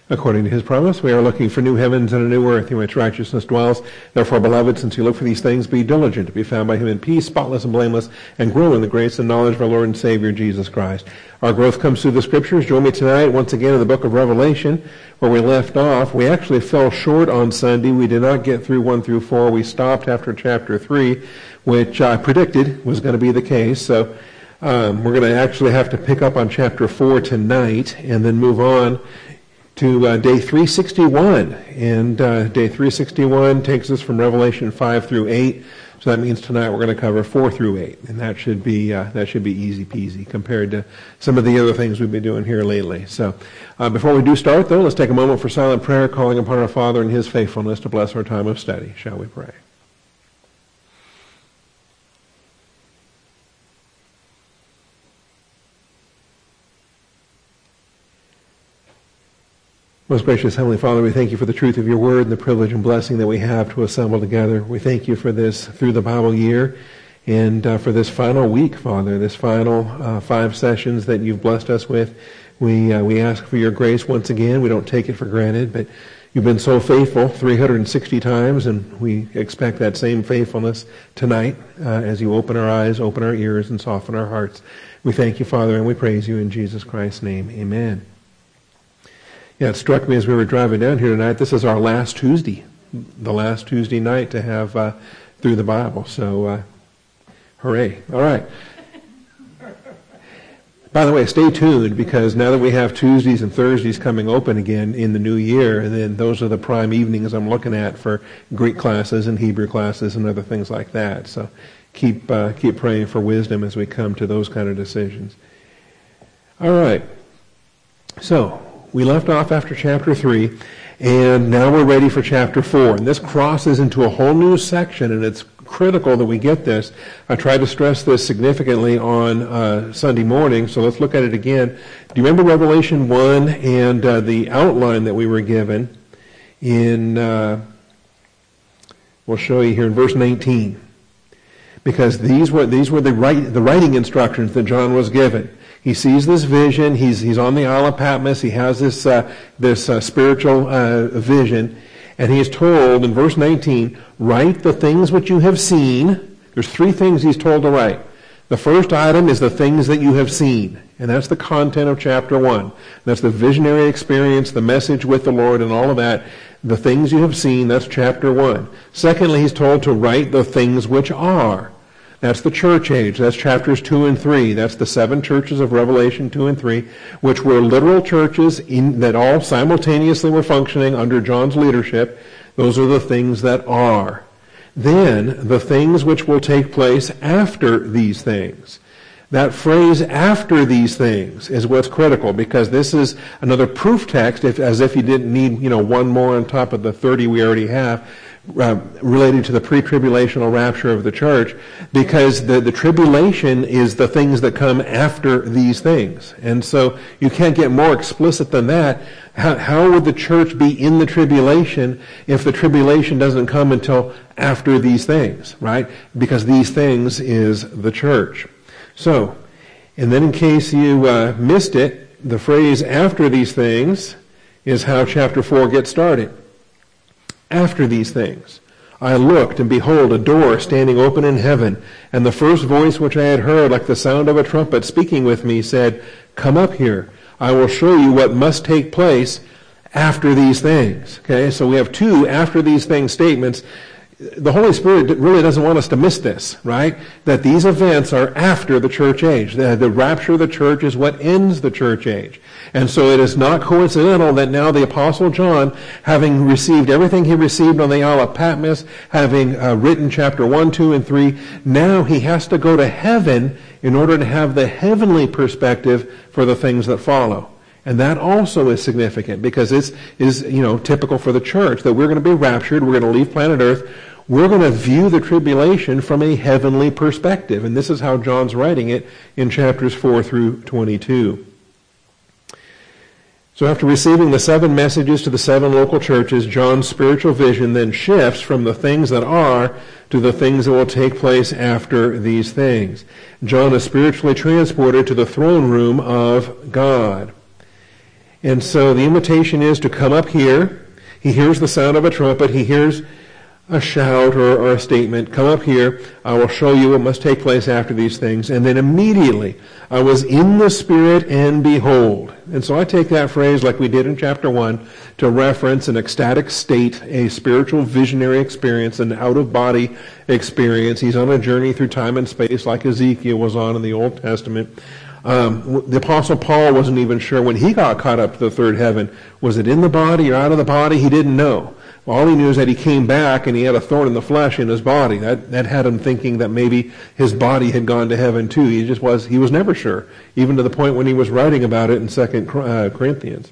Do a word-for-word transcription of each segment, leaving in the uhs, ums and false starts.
According to his promise, we are looking for new heavens and a new earth in which righteousness dwells. Therefore, beloved, since you look for these things, be diligent to be found by him in peace, spotless and blameless, and grow in the grace and knowledge of our Lord and Savior, Jesus Christ. Our growth comes through the Scriptures. Join me tonight once again in the book of Revelation, where we left off. We actually fell short on Sunday. We did not get through one through four. We stopped after chapter three, which I predicted was going to be the case. So um, we're going to actually have to pick up on chapter four tonight and then move on to uh, day three sixty-one, and uh, day three sixty-one takes us from Revelation five through eight. So that means tonight we're going to cover four through eight, and that should be uh, that should be easy peasy compared to some of the other things we've been doing here lately. So uh, before we do start, though, let's take a moment for silent prayer, calling upon our Father and His faithfulness to bless our time of study. Shall we pray? Most gracious Heavenly Father, we thank you for the truth of your word and the privilege and blessing that we have to assemble together. We thank you for this through the Bible year and uh, for this final week, Father, this final uh, five sessions that you've blessed us with. We uh, we ask for your grace once again. We don't take it for granted, but you've been so faithful three hundred sixty times, and we expect that same faithfulness tonight uh, as you open our eyes, open our ears, and soften our hearts. We thank you, Father, and we praise you in Jesus Christ's name. Amen. Yeah, it struck me as we were driving down here tonight, this is our last Tuesday, the last Tuesday night to have uh, through the Bible. So, uh, hooray. All right. By the way, stay tuned, because now that we have Tuesdays and Thursdays coming open again in the new year, and then those are the prime evenings I'm looking at for Greek classes and Hebrew classes and other things like that. So keep uh, keep praying for wisdom as we come to those kind of decisions. All right. So we left off after chapter three, and now we're ready for chapter four. And this crosses into a whole new section, and it's critical that we get this. I tried to stress this significantly on uh, Sunday morning, so let's look at it again. Do you remember Revelation one and uh, the outline that we were given in, uh, we'll show you here in verse nineteen. Because these were these were the, write, the writing instructions that John was given. He sees this vision. He's he's on the Isle of Patmos. He has this uh, this uh, spiritual uh, vision, and he is told in verse nineteen, "Write the things which you have seen." There's three things he's told to write. The first item is the things that you have seen, and that's the content of chapter one. That's the visionary experience, the message with the Lord, and all of that. The things you have seen. That's chapter one. Secondly, he's told to write the things which are. That's the church age. That's chapters two and three. That's the seven churches of Revelation two and three, which were literal churches in, that all simultaneously were functioning under John's leadership. Those are the things that are. Then, the things which will take place after these things. That phrase, after these things, is what's critical, because this is another proof text, if, as if you didn't need, you know, one more on top of the thirty we already have, Uh, related to the pre-tribulational rapture of the church, because the, the tribulation is the things that come after these things. And so you can't get more explicit than that. How, how would the church be in the tribulation if the tribulation doesn't come until after these things, right? Because these things is the church. So, and then in case you uh, missed it, the phrase after these things is how chapter four gets started. After these things, I looked, and behold, a door standing open in heaven. And the first voice which I had heard, like the sound of a trumpet speaking with me, said, "Come up here. I will show you what must take place after these things." Okay, so we have two after these things statements. The Holy Spirit really doesn't want us to miss this, right? That these events are after the church age. The, the rapture of the church is what ends the church age. And so it is not coincidental that now the Apostle John, having received everything he received on the Isle of Patmos, having uh, written chapter one, two, and three, now he has to go to heaven in order to have the heavenly perspective for the things that follow. And that also is significant, because it's is you know typical for the church that we're going to be raptured, we're going to leave planet Earth, we're going to view the tribulation from a heavenly perspective. And this is how John's writing it in chapters four through twenty-two. So after receiving the seven messages to the seven local churches, John's spiritual vision then shifts from the things that are to the things that will take place after these things. John is spiritually transported to the throne room of God. And so the invitation is to come up here. He hears the sound of a trumpet. He hears a shout or, or a statement. Come up here. I will show you what must take place after these things. And then immediately I was in the Spirit, and behold. And so I take that phrase, like we did in chapter one, to reference an ecstatic state, a spiritual visionary experience, an out-of-body experience. He's on a journey through time and space like Ezekiel was on in the Old Testament. Um, the Apostle Paul wasn't even sure when he got caught up to the third heaven. Was it in the body or out of the body? He didn't know. All he knew is that he came back and he had a thorn in the flesh in his body. That that had him thinking that maybe his body had gone to heaven too. He just was, he was never sure, even to the point when he was writing about it in Second Corinthians.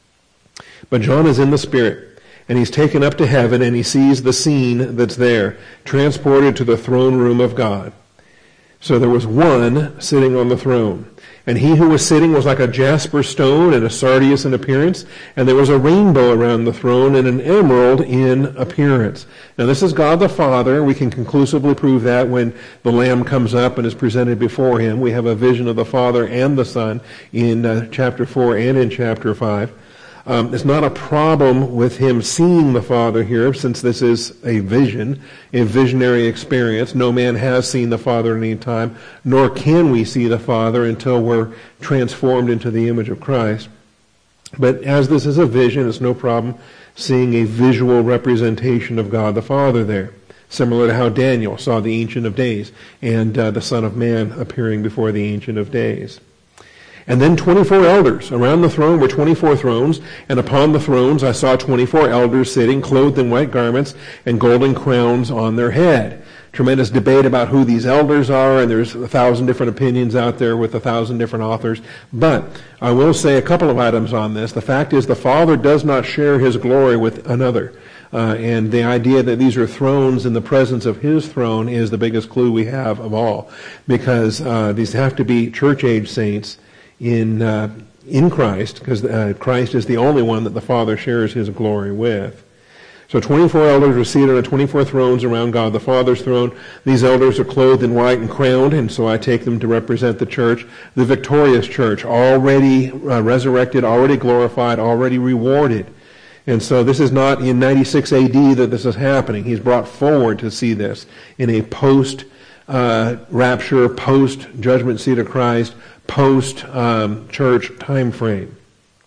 But John is in the Spirit, and he's taken up to heaven, and he sees the scene that's there, transported to the throne room of God. So there was one sitting on the throne. And he who was sitting was like a jasper stone and a sardius in appearance, and there was a rainbow around the throne and an emerald in appearance. Now this is God the Father. We can conclusively prove that when the Lamb comes up and is presented before him. We have a vision of the Father and the Son in uh, chapter four and in chapter five. Um, it's not a problem with him seeing the Father here, since this is a vision, a visionary experience. No man has seen the Father at any time, nor can we see the Father until we're transformed into the image of Christ. But as this is a vision, it's no problem seeing a visual representation of God the Father there, similar to how Daniel saw the Ancient of Days and uh, the Son of Man appearing before the Ancient of Days. And then twenty-four elders. Around the throne were twenty-four thrones, and upon the thrones I saw twenty-four elders sitting, clothed in white garments, and golden crowns on their head. Tremendous debate about who these elders are, and there's a thousand different opinions out there with a thousand different authors. But I will say a couple of items on this. The fact is the Father does not share his glory with another. Uh, and the idea that these are thrones in the presence of his throne is the biggest clue we have of all. Because uh, these have to be church-age saints in uh, in Christ, because uh, Christ is the only one that the Father shares his glory with. So twenty-four elders were seated on twenty-four thrones around God the Father's throne. These elders are clothed in white and crowned, and so I take them to represent the church, the victorious church, already uh, resurrected, already glorified, already rewarded. And so this is not in ninety-six A D that this is happening. He's brought forward to see this in a post uh, rapture, post judgment seat of Christ, post um, church time frame.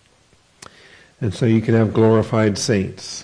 And so you can have glorified saints.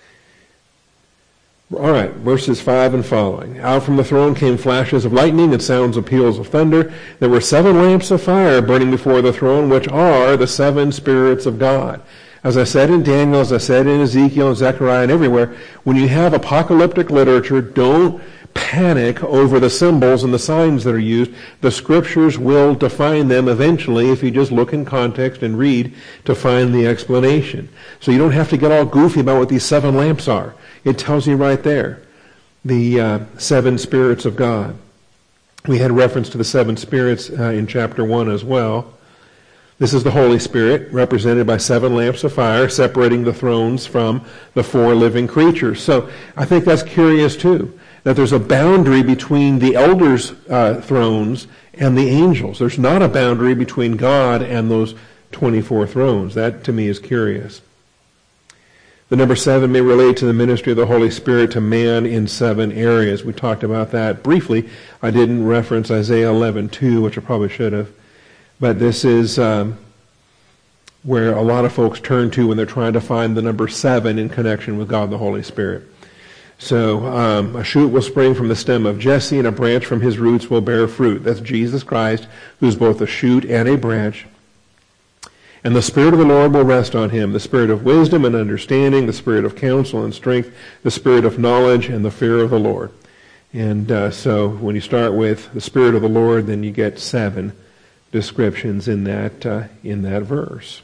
All right, verses five and following. Out from the throne came flashes of lightning and sounds of peals of thunder. There were seven lamps of fire burning before the throne, which are the seven spirits of God. As I said in Daniel, as I said in Ezekiel and Zechariah and everywhere, when you have apocalyptic literature, don't panic over the symbols and the signs that are used. The scriptures will define them eventually if you just look in context and read to find the explanation. So you don't have to get all goofy about what these seven lamps are. It tells you right there, the uh, seven spirits of God. We had reference to the seven spirits uh, in chapter one as well. This is the Holy Spirit, represented by seven lamps of fire, separating the thrones from the four living creatures. So I think that's curious too, that there's a boundary between the elders' uh, thrones and the angels. There's not a boundary between God and those twenty-four thrones. That to me is curious. The number seven may relate to the ministry of the Holy Spirit to man in seven areas. We talked about that briefly. I didn't reference Isaiah eleven two, which I probably should have. But this is um, where a lot of folks turn to when they're trying to find the number seven in connection with God the Holy Spirit. So um, a shoot will spring from the stem of Jesse, and a branch from his roots will bear fruit. That's Jesus Christ, who's both a shoot and a branch. And the Spirit of the Lord will rest on him, the Spirit of wisdom and understanding, the Spirit of counsel and strength, the Spirit of knowledge and the fear of the Lord. And uh, so when you start with the Spirit of the Lord, then you get seven descriptions in that uh, in that verse.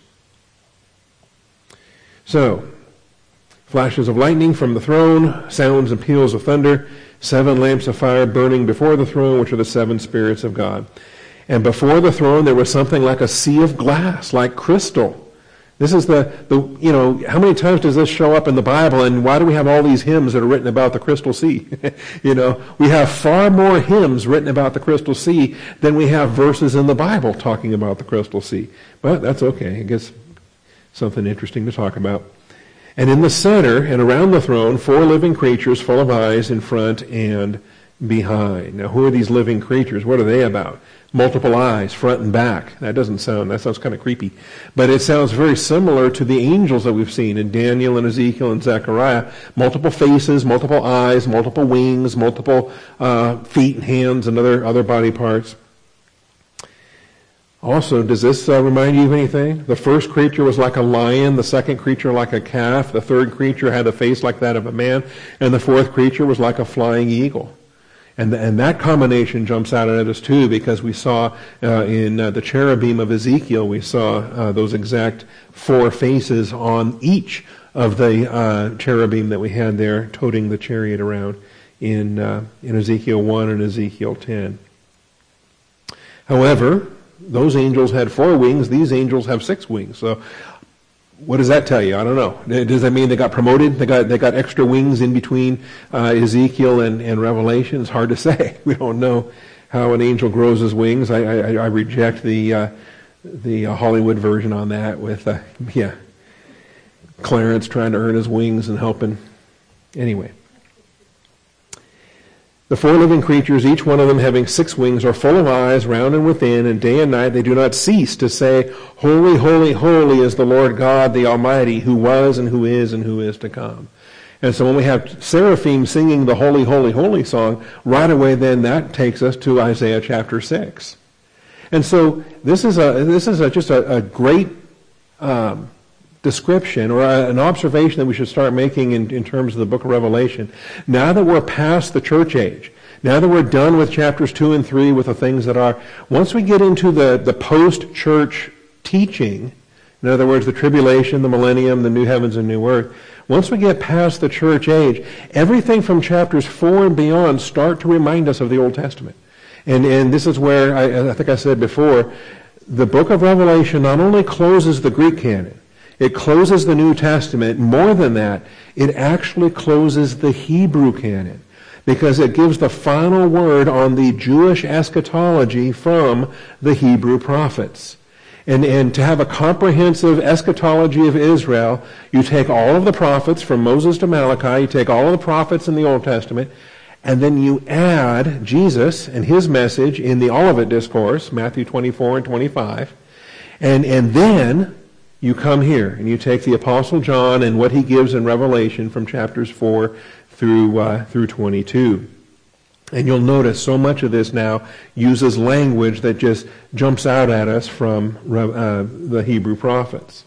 So, flashes of lightning from the throne, sounds and peals of thunder, seven lamps of fire burning before the throne, which are the seven spirits of God. And before the throne there was something like a sea of glass, like crystal. This is the, the, you know, how many times does this show up in the Bible, and why do we have all these hymns that are written about the crystal sea? You know, we have far more hymns written about the crystal sea than we have verses in the Bible talking about the crystal sea. But that's okay. I guess something interesting to talk about. And in the center and around the throne, four living creatures full of eyes in front and behind. Now, who are these living creatures? What are they about? Multiple eyes, front and back. That doesn't sound, that sounds kind of creepy. But it sounds very similar to the angels that we've seen in Daniel and Ezekiel and Zechariah. Multiple faces, multiple eyes, multiple wings, multiple uh, feet and hands and other, other body parts. Also, does this uh, remind you of anything? The first creature was like a lion, the second creature like a calf, the third creature had a face like that of a man, and the fourth creature was like a flying eagle. And, and that combination jumps out at us too, because we saw uh, in uh, the cherubim of Ezekiel, we saw uh, those exact four faces on each of the uh, cherubim that we had there toting the chariot around in, uh, in Ezekiel one and Ezekiel ten. However, those angels had four wings, these angels have six wings. So what does that tell you? I don't know. Does that mean they got promoted? They got they got extra wings in between uh, Ezekiel and, and Revelation? It's hard to say. We don't know how an angel grows his wings. I, I, I reject the uh, the uh, Hollywood version on that with uh, yeah, Clarence trying to earn his wings and helping. Anyway. The four living creatures, each one of them having six wings, are full of eyes round and within, and day and night they do not cease to say, Holy, holy, holy is the Lord God, the Almighty, who was and who is and who is to come. And so when we have seraphim singing the Holy, Holy, Holy song, right away then that takes us to Isaiah chapter six. And so this is a this is a, just a, a great um, description or a, an observation that we should start making in, in terms of the book of Revelation. Now that we're past the church age, now that we're done with chapters two and three with the things that are, once we get into the, the post-church teaching, in other words, the tribulation, the millennium, the new heavens and new earth, once we get past the church age, everything from chapters four and beyond start to remind us of the Old Testament. And, and this is where, I, I think I said before, the book of Revelation not only closes the Greek canon, it closes the New Testament. More than that, it actually closes the Hebrew canon, because it gives the final word on the Jewish eschatology from the Hebrew prophets. And, and to have a comprehensive eschatology of Israel, you take all of the prophets from Moses to Malachi, you take all of the prophets in the Old Testament, and then you add Jesus and his message in the Olivet Discourse, Matthew twenty-four and twenty-five, and, and then you come here and you take the Apostle John and what he gives in Revelation from chapters four through uh, through twenty-two. And you'll notice so much of this now uses language that just jumps out at us from uh, the Hebrew prophets.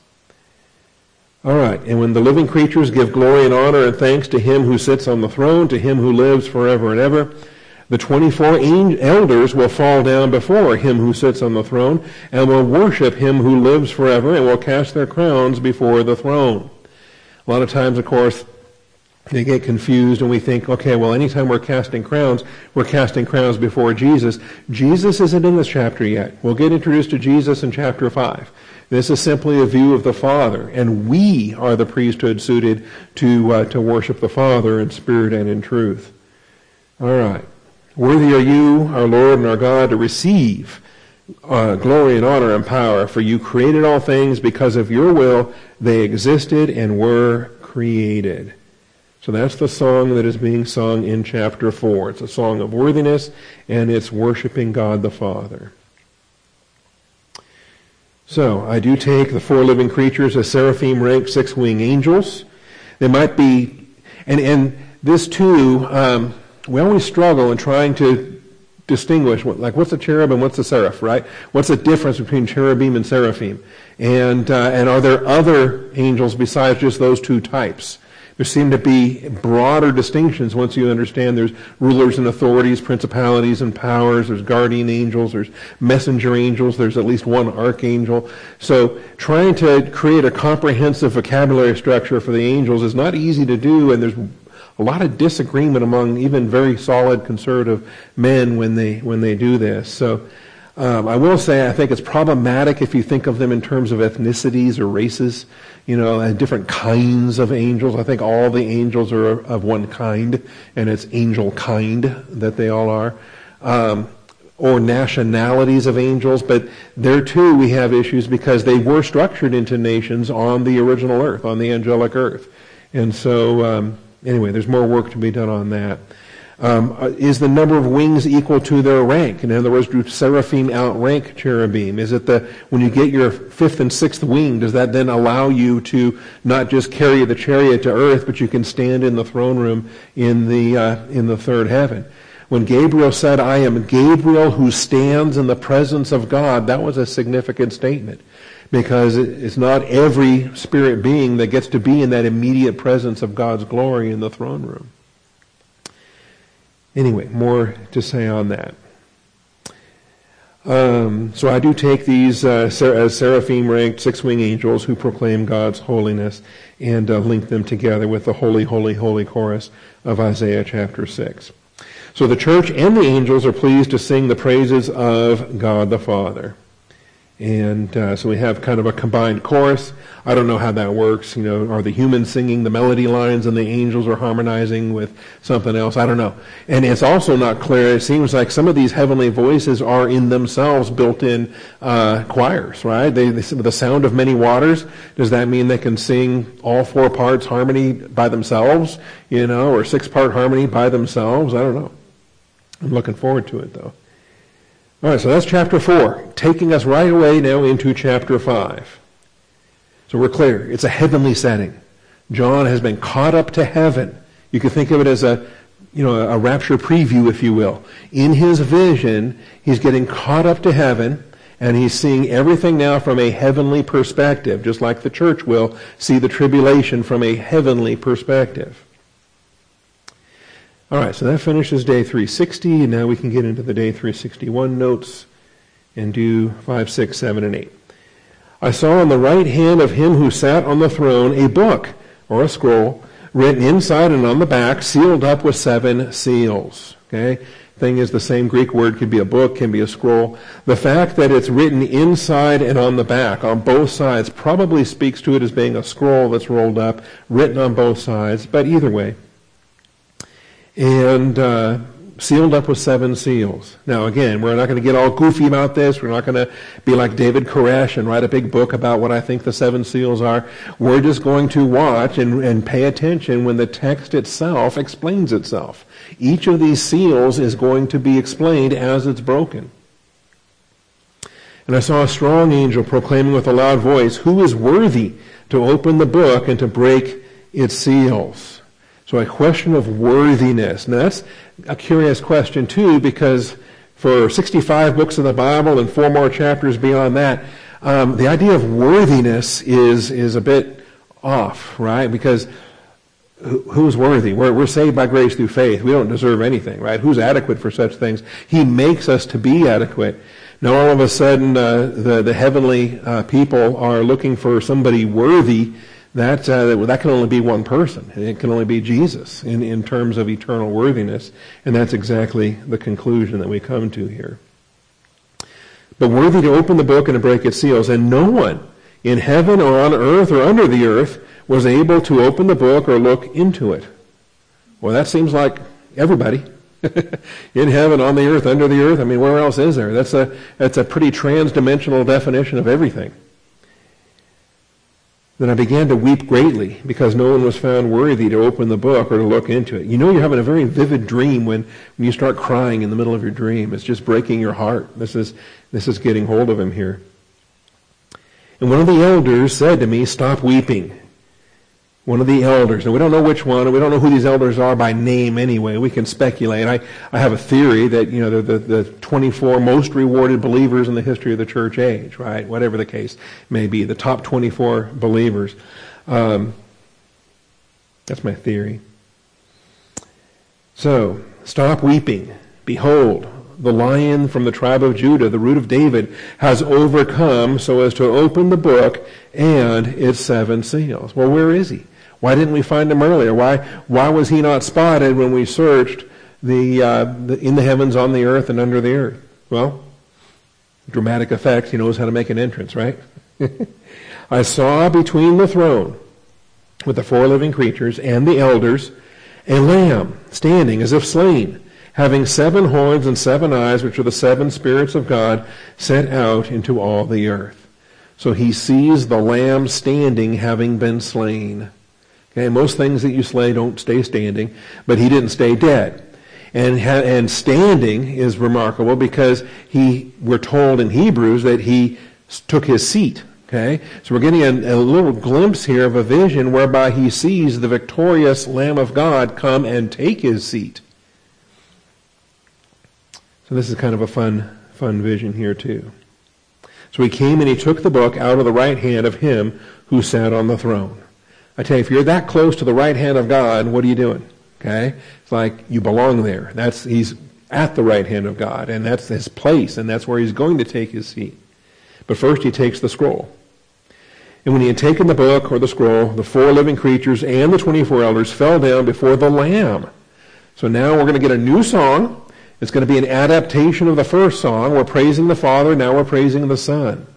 All right, and when the living creatures give glory and honor and thanks to him who sits on the throne, to him who lives forever and ever, the twenty-four elders will fall down before him who sits on the throne and will worship him who lives forever and will cast their crowns before the throne. A lot of times, of course, they get confused and we think, okay, well, anytime we're casting crowns, we're casting crowns before Jesus. Jesus isn't in this chapter yet. We'll get introduced to Jesus in chapter five. This is simply a view of the Father, and we are the priesthood suited to uh, to worship the Father in spirit and in truth. All right. Worthy are you, our Lord and our God, to receive uh, glory and honor and power, for you created all things because of your will. They existed and were created. So that's the song that is being sung in chapter four. It's a song of worthiness, and it's worshiping God the Father. So I do take the four living creatures as seraphim rank six-winged angels. They might be, and, and this too, um, we always struggle in trying to distinguish, what, like what's a cherub and what's a seraph, right? What's the difference between cherubim and seraphim? And uh, and are there other angels besides just those two types? There seem to be broader distinctions once you understand there's rulers and authorities, principalities and powers, there's guardian angels, there's messenger angels, there's at least one archangel. So trying to create a comprehensive vocabulary structure for the angels is not easy to do, and there's a lot of disagreement among even very solid conservative men when they when they do this. So um, I will say I think it's problematic if you think of them in terms of ethnicities or races, you know, and different kinds of angels. I think all the angels are of one kind, and it's angel kind that they all are. Um, or nationalities of angels, but there too we have issues because they were structured into nations on the original earth, on the angelic earth. And so, um, anyway, there's more work to be done on that. Um, is the number of wings equal to their rank? In other words, do seraphim outrank cherubim? Is it the, when you get your fifth and sixth wing, does that then allow you to not just carry the chariot to earth, but you can stand in the throne room in the, uh, in the third heaven? When Gabriel said, I am Gabriel who stands in the presence of God, that was a significant statement. Because it's not every spirit being that gets to be in that immediate presence of God's glory in the throne room. Anyway, more to say on that. Um, so I do take these uh, ser- as seraphim-ranked six-winged angels who proclaim God's holiness and uh, link them together with the holy, holy, holy chorus of Isaiah chapter six. So the church and the angels are pleased to sing the praises of God the Father. And uh, so we have kind of a combined chorus. I don't know how that works. You know, are the humans singing the melody lines and the angels are harmonizing with something else? I don't know. And it's also not clear. It seems like some of these heavenly voices are in themselves built-in uh, choirs, right? They, they, the sound of many waters. Does that mean they can sing all four parts harmony by themselves? You know, or six-part harmony by themselves? I don't know. I'm looking forward to it, though. All right, so that's chapter four, taking us right away now into chapter five. So we're clear. It's a heavenly setting. John has been caught up to heaven. You could think of it as a, you know, a rapture preview, if you will. In his vision, he's getting caught up to heaven, and he's seeing everything now from a heavenly perspective, just like the church will see the tribulation from a heavenly perspective. All right, so that finishes day three sixty, and now we can get into the day three sixty-one notes and do five, six, seven, and eight. I saw on the right hand of him who sat on the throne a book, or a scroll, written inside and on the back, sealed up with seven seals. Okay? Thing is, the same Greek word could be a book, can be a scroll. The fact that it's written inside and on the back, on both sides, probably speaks to it as being a scroll that's rolled up, written on both sides, but either way. And uh, sealed up with seven seals. Now again, we're not going to get all goofy about this. We're not going to be like David Koresh and write a big book about what I think the seven seals are. We're just going to watch and, and pay attention when the text itself explains itself. Each of these seals is going to be explained as it's broken. And I saw a strong angel proclaiming with a loud voice, "Who is worthy to open the book and to break its seals?" So a question of worthiness. Now that's a curious question too, because for sixty-five books of the Bible and four more chapters beyond that, um, the idea of worthiness is is a bit off, right? Because who, who's worthy? We're, we're saved by grace through faith. We don't deserve anything, right? Who's adequate for such things? He makes us to be adequate. Now all of a sudden, uh, the, the heavenly uh, people are looking for somebody worthy. That, uh, that can only be one person. It can only be Jesus in, in terms of eternal worthiness. And that's exactly the conclusion that we come to here. But worthy to open the book and to break its seals. And no one in heaven or on earth or under the earth was able to open the book or look into it. Well, that seems like everybody. In heaven, on the earth, under the earth. I mean, where else is there? That's a, that's a pretty trans-dimensional definition of everything. Then I began to weep greatly because no one was found worthy to open the book or to look into it. You know you're having a very vivid dream when, when you start crying in the middle of your dream. It's just breaking your heart. This is, this is getting hold of him here. And one of the elders said to me, "Stop weeping." One of the elders. Now we don't know which one, and we don't know who these elders are by name anyway. We can speculate. I, I have a theory that, you know, they're the, the twenty-four most rewarded believers in the history of the church age, right? Whatever the case may be. The top twenty-four believers. Um, that's my theory. So, stop weeping. Behold, the Lion from the tribe of Judah, the root of David, has overcome so as to open the book and its seven seals. Well, where is he? Why didn't we find him earlier? Why why was he not spotted when we searched the, uh, the in the heavens, on the earth, and under the earth? Well, dramatic effect. He knows how to make an entrance, right? I saw between the throne with the four living creatures and the elders a lamb standing as if slain, having seven horns and seven eyes, which are the seven spirits of God, sent out into all the earth. So he sees the Lamb standing, having been slain. Okay, most things that you slay don't stay standing, but he didn't stay dead. And ha- and standing is remarkable because he, we're told in Hebrews that he took his seat. Okay, so we're getting a, a little glimpse here of a vision whereby he sees the victorious Lamb of God come and take his seat. So this is kind of a fun, fun vision here too. So he came and he took the book out of the right hand of him who sat on the throne. I tell you, if you're that close to the right hand of God, what are you doing? Okay, it's like you belong there. That's he's at the right hand of God, and that's his place, and that's where he's going to take his seat. But first he takes the scroll. And when he had taken the book or the scroll, the four living creatures and the twenty-four elders fell down before the Lamb. So now we're going to get a new song. It's going to be an adaptation of the first song. We're praising the Father, now we're praising the Son.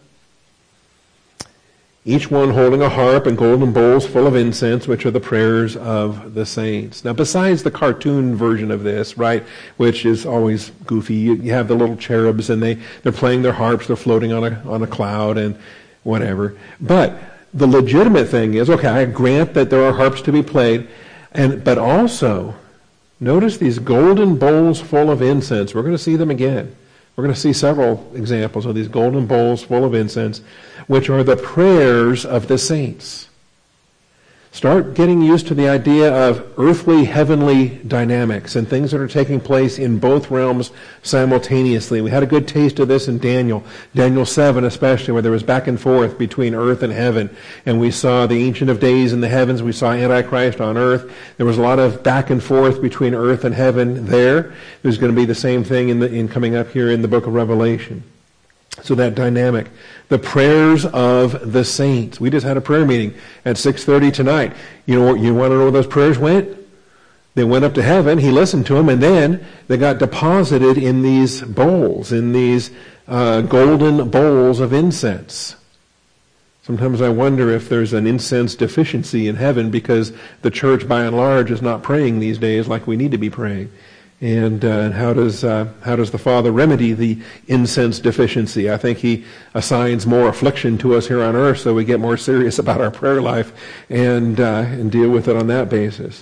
Each one holding a harp and golden bowls full of incense, which are the prayers of the saints. Now, besides the cartoon version of this, right, which is always goofy, you, you have the little cherubs and they, they're playing their harps, they're floating on a, on a cloud and whatever. But the legitimate thing is, okay, I grant that there are harps to be played, and but also, notice these golden bowls full of incense. We're going to see them again. We're going to see several examples of these golden bowls full of incense, which are the prayers of the saints. Start getting used to the idea of earthly, heavenly dynamics and things that are taking place in both realms simultaneously. We had a good taste of this in Daniel, Daniel seven especially, where there was back and forth between earth and heaven. And we saw the Ancient of Days in the heavens. We saw Antichrist on earth. There was a lot of back and forth between earth and heaven there. There's going to be the same thing in, the, in coming up here in the book of Revelation. So that dynamic. The prayers of the saints. We just had a prayer meeting at six thirty tonight. You know, you want to know where those prayers went? They went up to heaven. He listened to them, and then they got deposited in these bowls, in these uh, golden bowls of incense. Sometimes I wonder if there's an incense deficiency in heaven because the church, by and large, is not praying these days like we need to be praying. And uh, how does uh, how does the Father remedy the incense deficiency? I think He assigns more affliction to us here on earth, so we get more serious about our prayer life and uh, and deal with it on that basis.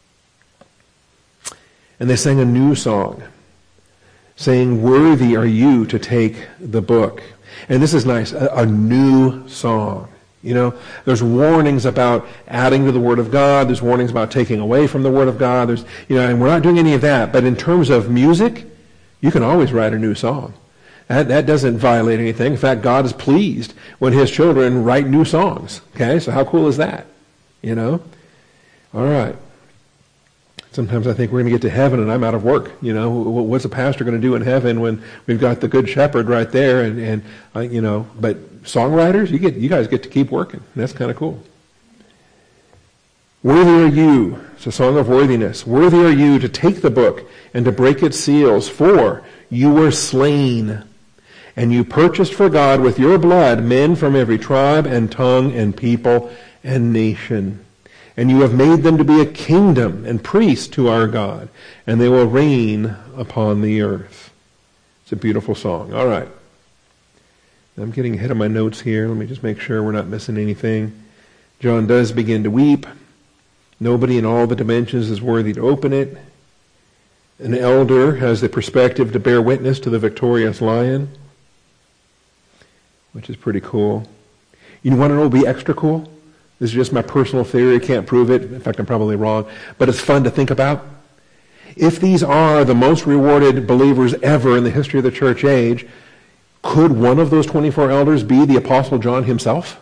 And they sang a new song, saying, "Worthy are you to take the book." And this is nice, a, a new song. You know, there's warnings about adding to the Word of God. There's warnings about taking away from the Word of God. There's, you know, and we're not doing any of that. But in terms of music, you can always write a new song. That, that doesn't violate anything. In fact, God is pleased when His children write new songs. Okay, so how cool is that? You know? All right. Sometimes I think we're going to get to heaven and I'm out of work. You know, what's a pastor going to do in heaven when we've got the Good Shepherd right there? And, and uh, you know, but songwriters, you get, you guys get to keep working. That's kind of cool. Worthy are you, it's a song of worthiness. Worthy are you to take the book and to break its seals, for you were slain, and you purchased for God with your blood men from every tribe and tongue and people and nation. And you have made them to be a kingdom and priests to our God, and they will reign upon the earth. It's a beautiful song. All right. I'm getting ahead of my notes here. Let me just make sure we're not missing anything. John does begin to weep. Nobody in all the dimensions is worthy to open it. An elder has the perspective to bear witness to the victorious lion, which is pretty cool. You want to know what would be extra cool? This is just my personal theory. I can't prove it. In fact, I'm probably wrong. But it's fun to think about. If these are the most rewarded believers ever in the history of the church age, could one of those twenty-four elders be the Apostle John himself?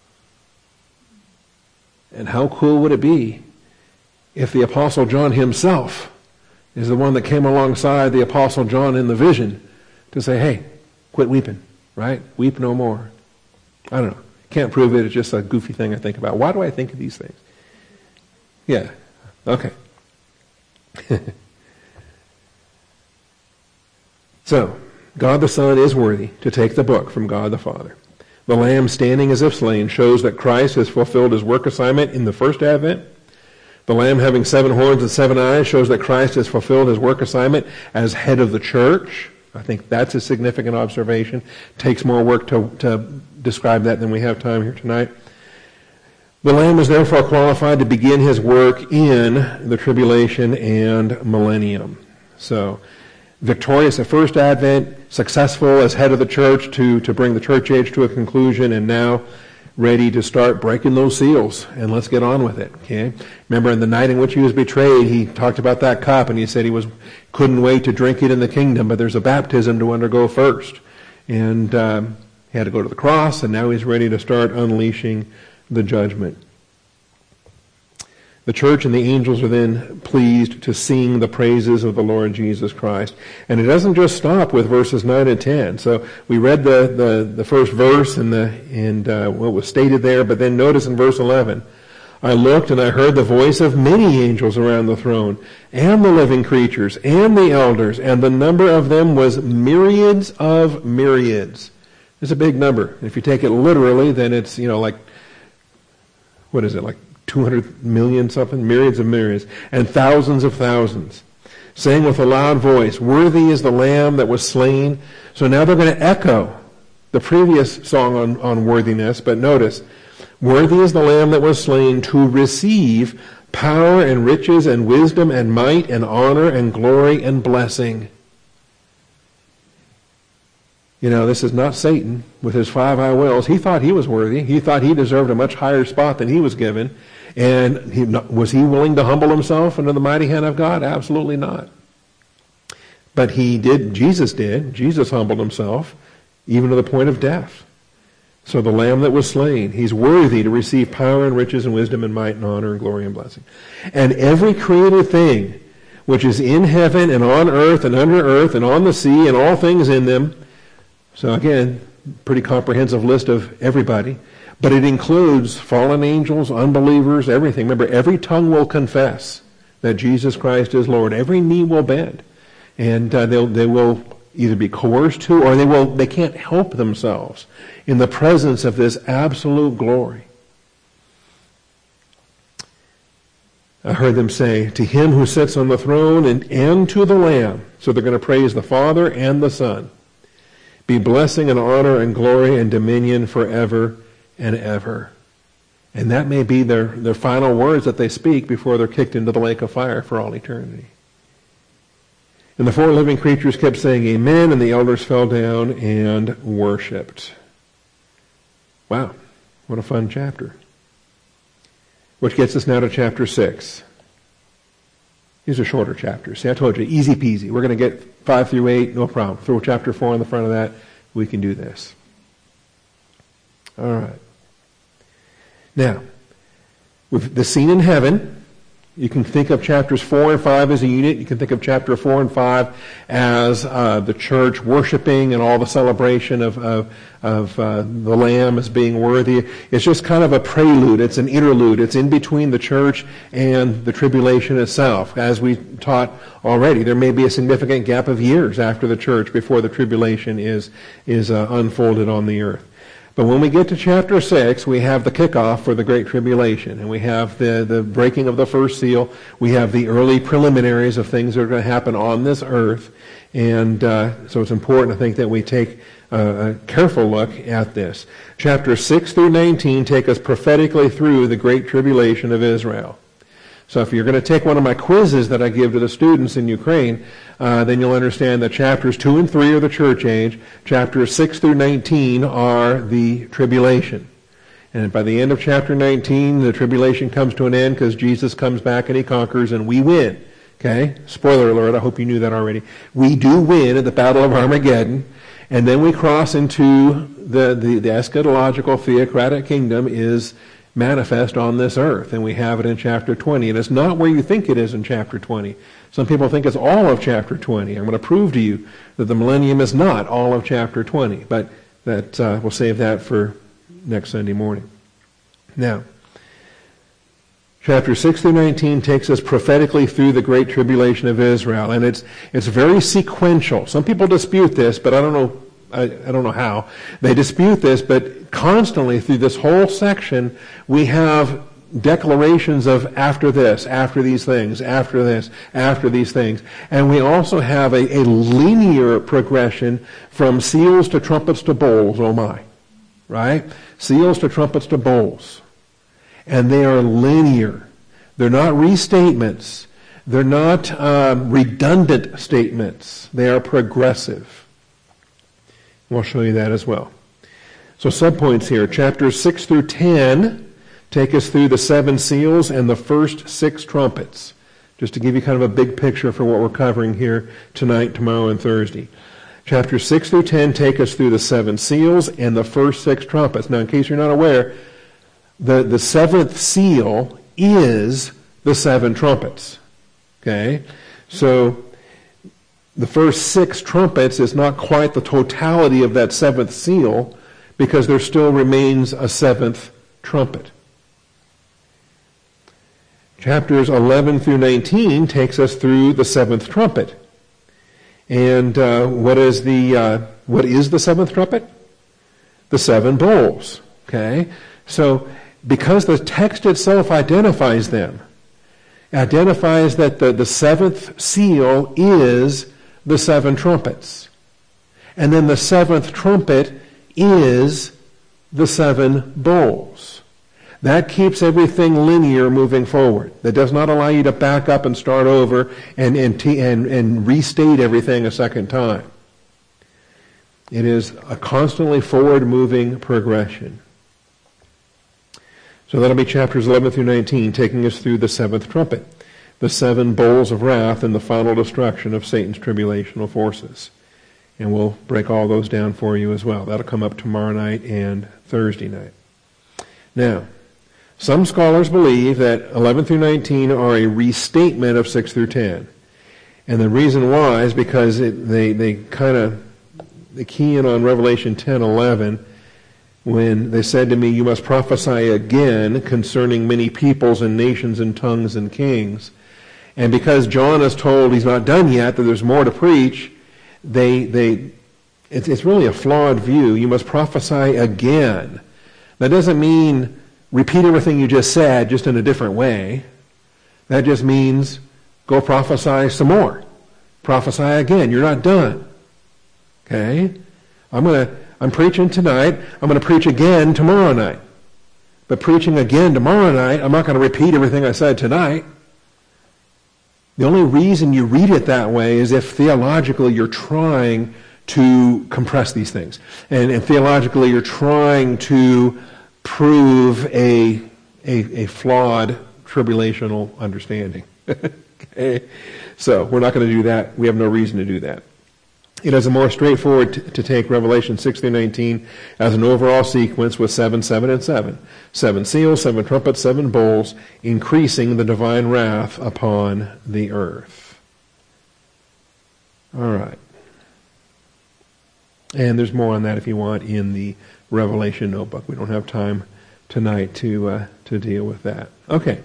And how cool would it be if the Apostle John himself is the one that came alongside the Apostle John in the vision to say, hey, quit weeping, right? Weep no more. I don't know. Can't prove it. It's just a goofy thing I think about. Why do I think of these things? Yeah. Okay. So, God the Son is worthy to take the book from God the Father. The Lamb standing as if slain shows that Christ has fulfilled his work assignment in the first advent. The Lamb having seven horns and seven eyes shows that Christ has fulfilled his work assignment as head of the church. I think that's a significant observation. Takes more work to, to describe that than we have time here tonight. The Lamb is therefore qualified to begin his work in the tribulation and millennium. So, victorious at first advent, successful as head of the church to, to bring the church age to a conclusion, and now ready to start breaking those seals, and let's get on with it. Okay. Remember, in the night in which he was betrayed, he talked about that cup, and he said he was couldn't wait to drink it in the kingdom, but there's a baptism to undergo first, and um, he had to go to the cross, and now he's ready to start unleashing the judgment. The church and the angels are then pleased to sing the praises of the Lord Jesus Christ. And it doesn't just stop with verses nine and ten. So we read the, the, the first verse and, the, and uh, what was stated there, but then notice in verse eleven, I looked and I heard the voice of many angels around the throne, and the living creatures, and the elders, and the number of them was myriads of myriads. It's a big number. If you take it literally, then it's, you know, like, what is it, like two hundred million something, myriads of myriads, and thousands of thousands, saying with a loud voice, worthy is the Lamb that was slain. So now they're going to echo the previous song on, on worthiness, but notice, worthy is the Lamb that was slain to receive power and riches and wisdom and might and honor and glory and blessing. You know, this is not Satan with his five I wills. He thought he was worthy. He thought he deserved a much higher spot than he was given. And he, was he willing to humble himself under the mighty hand of God? Absolutely not. But he did, Jesus did. Jesus humbled himself, even to the point of death. So the Lamb that was slain, he's worthy to receive power and riches and wisdom and might and honor and glory and blessing. And every created thing which is in heaven and on earth and under earth and on the sea and all things in them. So again, pretty comprehensive list of everybody. But it includes fallen angels, unbelievers, everything. Remember, every tongue will confess that Jesus Christ is Lord. Every knee will bend. And uh, they'll, they will either be coerced to, or they will they can't help themselves in the presence of this absolute glory. I heard them say, to him who sits on the throne and, and to the Lamb. So they're going to praise the Father and the Son. Be blessing and honor and glory and dominion forever and ever. And that may be their, their final words that they speak before they're kicked into the lake of fire for all eternity. And the four living creatures kept saying amen, and the elders fell down and worshipped. Wow, what a fun chapter. Which gets us now to chapter six. These are shorter chapters. See, I told you, easy peasy. We're going to get five through eight, no problem. Throw chapter four in the front of that. We can do this. All right. Now, with the scene in heaven, you can think of chapters four and five as a unit. You can think of chapter four and five as uh, the church worshiping and all the celebration of of, of uh, the Lamb as being worthy. It's just kind of a prelude. It's an interlude. It's in between the church and the tribulation itself. As we taught already, there may be a significant gap of years after the church before the tribulation is is uh, unfolded on the earth. But when we get to chapter six, we have the kickoff for the Great Tribulation, and we have the, the breaking of the first seal. We have the early preliminaries of things that are going to happen on this earth, and uh, so it's important, I think, that we take a, a careful look at this. Chapters six through nineteen take us prophetically through the Great Tribulation of Israel. So if you're going to take one of my quizzes that I give to the students in Ukraine, uh, then you'll understand that chapters two and three are the church age. Chapters six through nineteen are the tribulation. And by the end of chapter nineteen, the tribulation comes to an end because Jesus comes back and he conquers and we win. Okay? Spoiler alert, I hope you knew that already. We do win at the Battle of Armageddon. And then we cross into the, the, the eschatological theocratic kingdom is manifest on this earth, and we have it in chapter twenty. And it's not where you think it is in chapter twenty. Some people think it's all of chapter twenty. I'm going to prove to you that the millennium is not all of chapter twenty, but that uh, we'll save that for next Sunday morning. Now, chapter six through nineteen takes us prophetically through the Great Tribulation of Israel, and it's it's very sequential. Some people dispute this, but I don't know I, I don't know how. They dispute this, but constantly through this whole section, we have declarations of after this, after these things, after this, after these things. And we also have a, a linear progression from seals to trumpets to bowls, oh my. Right? Seals to trumpets to bowls. And they are linear. They're not restatements. They're not um, redundant statements. They are progressive. We'll show you that as well. So subpoints here. Chapters six through ten take us through the seven seals and the first six trumpets. Just to give you kind of a big picture for what we're covering here tonight, tomorrow, and Thursday. Chapters six through ten take us through the seven seals and the first six trumpets. Now, in case you're not aware, the, the seventh seal is the seven trumpets. Okay? So, the first six trumpets is not quite the totality of that seventh seal because there still remains a seventh trumpet. Chapters eleven through nineteen takes us through the seventh trumpet. And uh, what is the uh, what is the seventh trumpet? The seven bowls. Okay? So, because the text itself identifies them, identifies that the, the seventh seal is the seven trumpets. And then the seventh trumpet is the seven bowls. That keeps everything linear moving forward. That does not allow you to back up and start over and, and, t- and, and restate everything a second time. It is a constantly forward-moving progression. So that'll be chapters eleven through nineteen, taking us through the seventh trumpet, the seven bowls of wrath, and the final destruction of Satan's tribulational forces. And we'll break all those down for you as well. That'll come up tomorrow night and Thursday night. Now, some scholars believe that eleven through nineteen are a restatement of six through ten. And the reason why is because it, they, they kind of they key in on Revelation ten eleven when they said to me, you must prophesy again concerning many peoples and nations and tongues and kings. And because John is told he's not done yet, that there's more to preach, they they it's, it's really a flawed view. You must prophesy again. That doesn't mean repeat everything you just said, just in a different way. That just means go prophesy some more. Prophesy again. You're not done. Okay? I'm going to, I'm preaching tonight. I'm going to preach again tomorrow night. But preaching again tomorrow night, I'm not going to repeat everything I said tonight. The only reason you read it that way is if theologically you're trying to compress these things. And, and theologically you're trying to prove a, a, a flawed tribulational understanding. Okay? So we're not going to do that. We have no reason to do that. It is more straightforward to, to take Revelation six through nineteen as an overall sequence with seven, seven, and seven. Seven seals, seven trumpets, seven bowls, increasing the divine wrath upon the earth. All right. And there's more on that if you want in the Revelation notebook. We don't have time tonight to uh, to deal with that. Okay.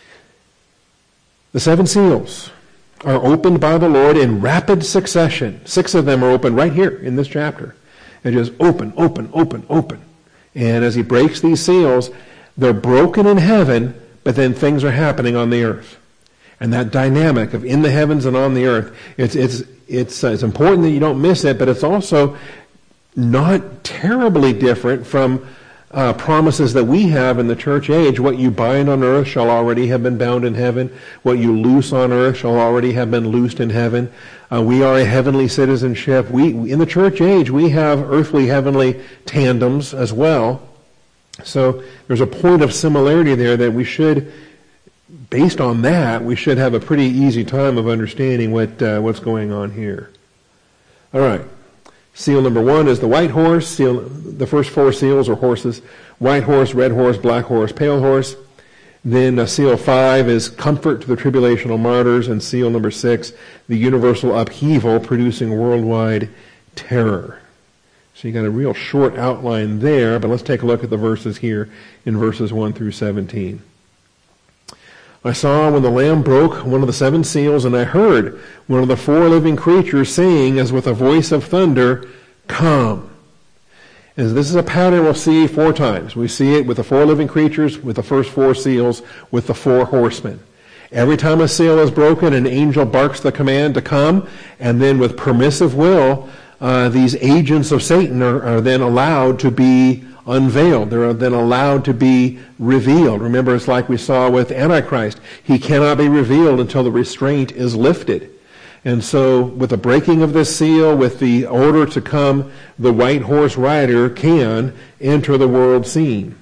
The seven seals are opened by the Lord in rapid succession. Six of them are opened right here in this chapter. And just open, open, open, open. And as he breaks these seals, they're broken in heaven, but then things are happening on the earth. And that dynamic of in the heavens and on the earth, it's it's it's uh, it's important that you don't miss it, but it's also not terribly different from uh, promises that we have in the church age. What you bind on earth shall already have been bound in heaven. What you loose on earth shall already have been loosed in heaven. Uh, we are a heavenly citizenship. We in the church age, we have earthly, heavenly tandems as well. So there's a point of similarity there that we should, based on that, we should have a pretty easy time of understanding what uh, what's going on here. All right. Seal number one is the white horse. Seal, the first four seals are horses. White horse, red horse, black horse, pale horse. Then uh, seal five is comfort to the tribulational martyrs. And seal number six, the universal upheaval producing worldwide terror. So you got a real short outline there, but let's take a look at the verses here in verses one through seventeen. I saw when the Lamb broke one of the seven seals, and I heard one of the four living creatures saying, as with a voice of thunder, "Come." And this is a pattern we'll see four times. We see it with the four living creatures, with the first four seals, with the four horsemen. Every time a seal is broken, an angel barks the command to come, and then with permissive will, uh, these agents of Satan are, are then allowed to be unveiled. They're then allowed to be revealed. Remember, it's like we saw with Antichrist. He cannot be revealed until the restraint is lifted. And so, with the breaking of this seal, with the order to come, the white horse rider can enter the world scene.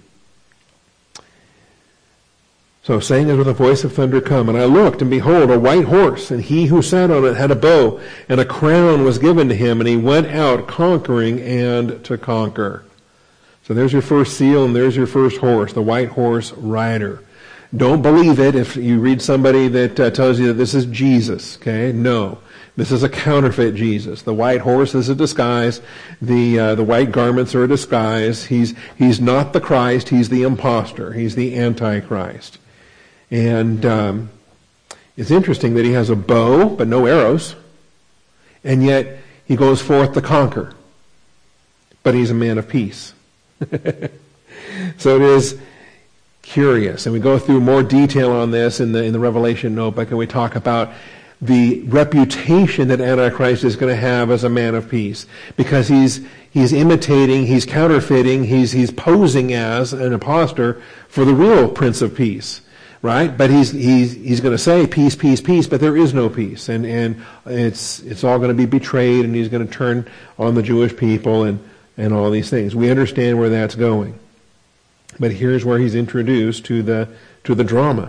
So, saying as with a voice of thunder, come. And I looked, and behold, a white horse, and he who sat on it had a bow, and a crown was given to him, and he went out conquering and to conquer. So there's your first seal, and there's your first horse, the white horse rider. Don't believe it if you read somebody that uh, tells you that this is Jesus, okay? No. This is a counterfeit Jesus. The white horse is a disguise. The uh, the white garments are a disguise. He's he's not the Christ. He's the imposter. He's the Antichrist. And um, it's interesting that he has a bow, but no arrows. And yet he goes forth to conquer. But he's a man of peace. So it is curious, and we go through more detail on this in the in the Revelation notebook, and we talk about the reputation that Antichrist is going to have as a man of peace, because he's he's imitating, he's counterfeiting, he's he's posing as an imposter for the real Prince of Peace, right? But he's he's he's going to say peace, peace, peace, but there is no peace, and and it's it's all going to be betrayed, and he's going to turn on the Jewish people and and all these things. We understand where that's going. But here's where he's introduced to the to the drama.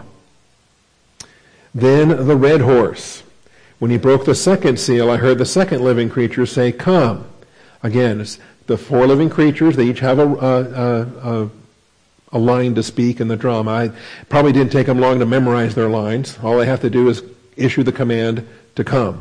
Then the red horse. When he broke the second seal, I heard the second living creature say, come. Again, it's the four living creatures. They each have a, a, a, a line to speak in the drama. I probably didn't take them long to memorize their lines. All they have to do is issue the command to come.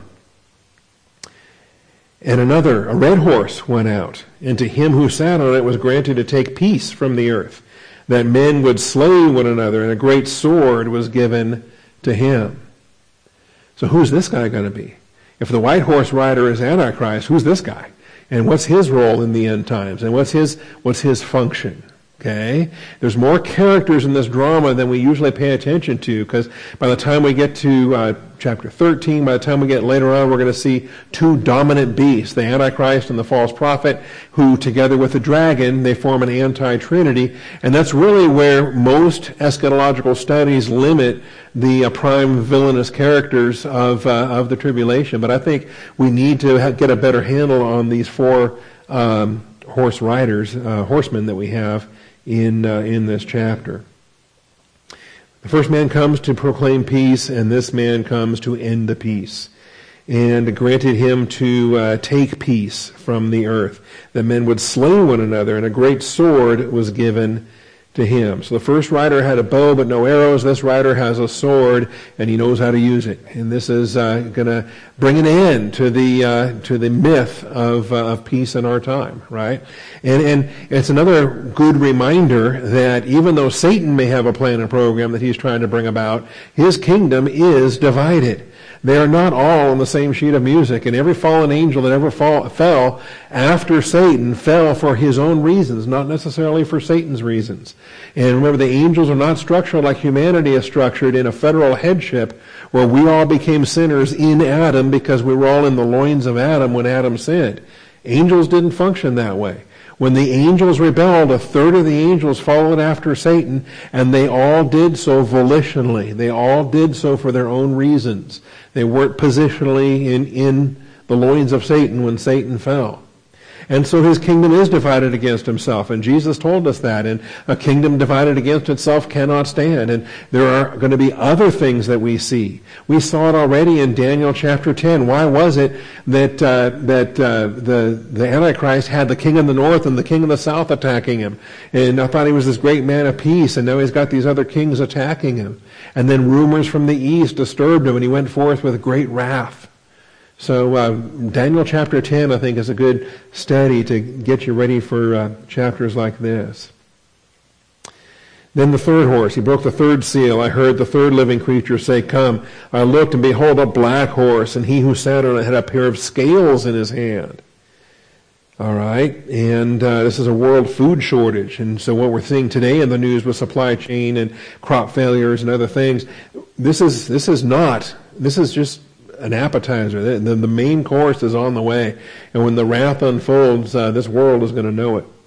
And another, a red horse, went out, and to him who sat on it was granted to take peace from the earth, that men would slay one another, and a great sword was given to him. So who's this guy going to be? If the white horse rider is Antichrist, who's this guy? And what's his role in the end times? And what's his what's his function? Okay? There's more characters in this drama than we usually pay attention to, because by the time we get to uh, chapter thirteen, by the time we get later on, we're going to see two dominant beasts, the Antichrist and the false prophet, who together with the dragon, they form an anti-trinity. And that's really where most eschatological studies limit the uh, prime villainous characters of uh, of the tribulation. But I think we need to ha- get a better handle on these four um, horse riders, uh, horsemen that we have in uh, in this chapter. The first man comes to proclaim peace, and this man comes to end the peace, and granted him to uh, take peace from the earth, that men would slay one another, and a great sword was given to him. So the first rider had a bow but no arrows. This rider has a sword, and he knows how to use it. And this is uh, going to bring an end to the uh, to the myth of uh, of peace in our time, right? And and it's another good reminder that even though Satan may have a plan and program that he's trying to bring about, his kingdom is divided. They are not all on the same sheet of music, and every fallen angel that ever fall, fell after Satan fell for his own reasons, not necessarily for Satan's reasons. And remember, the angels are not structured like humanity is structured in a federal headship where we all became sinners in Adam because we were all in the loins of Adam when Adam sinned. Angels didn't function that way. When the angels rebelled, a third of the angels followed after Satan, and they all did so volitionally. They all did so for their own reasons. They weren't positionally in, in the loins of Satan when Satan fell. And so his kingdom is divided against himself, and Jesus told us that, and a kingdom divided against itself cannot stand. And there are going to be other things that we see. We saw it already in Daniel chapter ten. Why was it that uh, that uh, the the Antichrist had the king of the north and the king of the south attacking him? And I thought he was this great man of peace, and now he's got these other kings attacking him. And then rumors from the east disturbed him, and he went forth with great wrath. So uh, Daniel chapter ten, I think, is a good study to get you ready for uh, chapters like this. Then the third horse, he broke the third seal. I heard the third living creature say, come. I looked, and behold, a black horse, and he who sat on it had a pair of scales in his hand. All right, and uh, this is a world food shortage, and so what we're seeing today in the news with supply chain and crop failures and other things, this is this is not this is just an appetizer. The, the, the main course is on the way, and when the wrath unfolds, uh, this world is going to know it.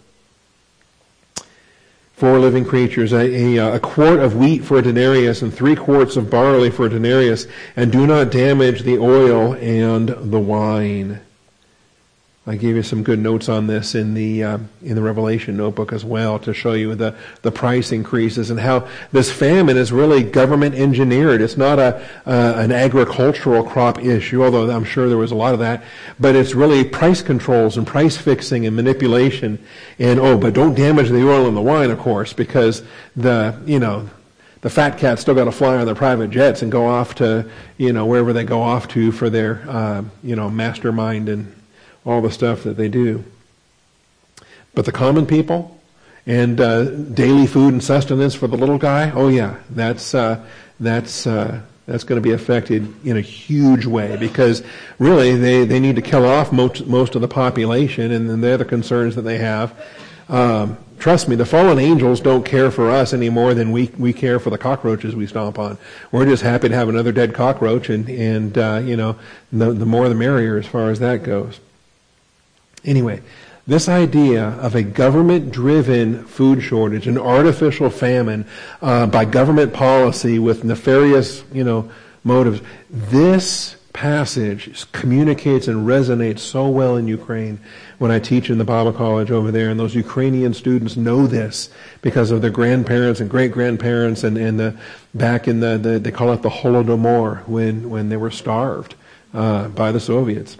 Four living creatures, a, a, a quart of wheat for a denarius, and three quarts of barley for a denarius, and do not damage the oil and the wine. I gave you some good notes on this in the uh, in the Revelation notebook as well, to show you the, the price increases and how this famine is really government engineered. It's not a uh, an agricultural crop issue, although I'm sure there was a lot of that, but it's really price controls and price fixing and manipulation. And oh, but don't damage the oil and the wine, of course, because the you know the fat cats still got to fly on their private jets and go off to you know wherever they go off to for their uh, you know mastermind and all the stuff that they do. But the common people and uh, daily food and sustenance for the little guy, oh yeah, that's uh, that's uh, that's going to be affected in a huge way, because really they, they need to kill off most most of the population, and then they're the concerns that they have. Um, trust me, the fallen angels don't care for us any more than we we care for the cockroaches we stomp on. We're just happy to have another dead cockroach, and and uh, you know the, the more the merrier as far as that goes. Anyway, this idea of a government-driven food shortage, an artificial famine uh, by government policy with nefarious, you know, motives, this passage communicates and resonates so well in Ukraine. When I teach in the Bible college over there, and those Ukrainian students know this because of their grandparents and great-grandparents, and, and the, back in the, the, they call it the Holodomor, when, when they were starved uh, by the Soviets.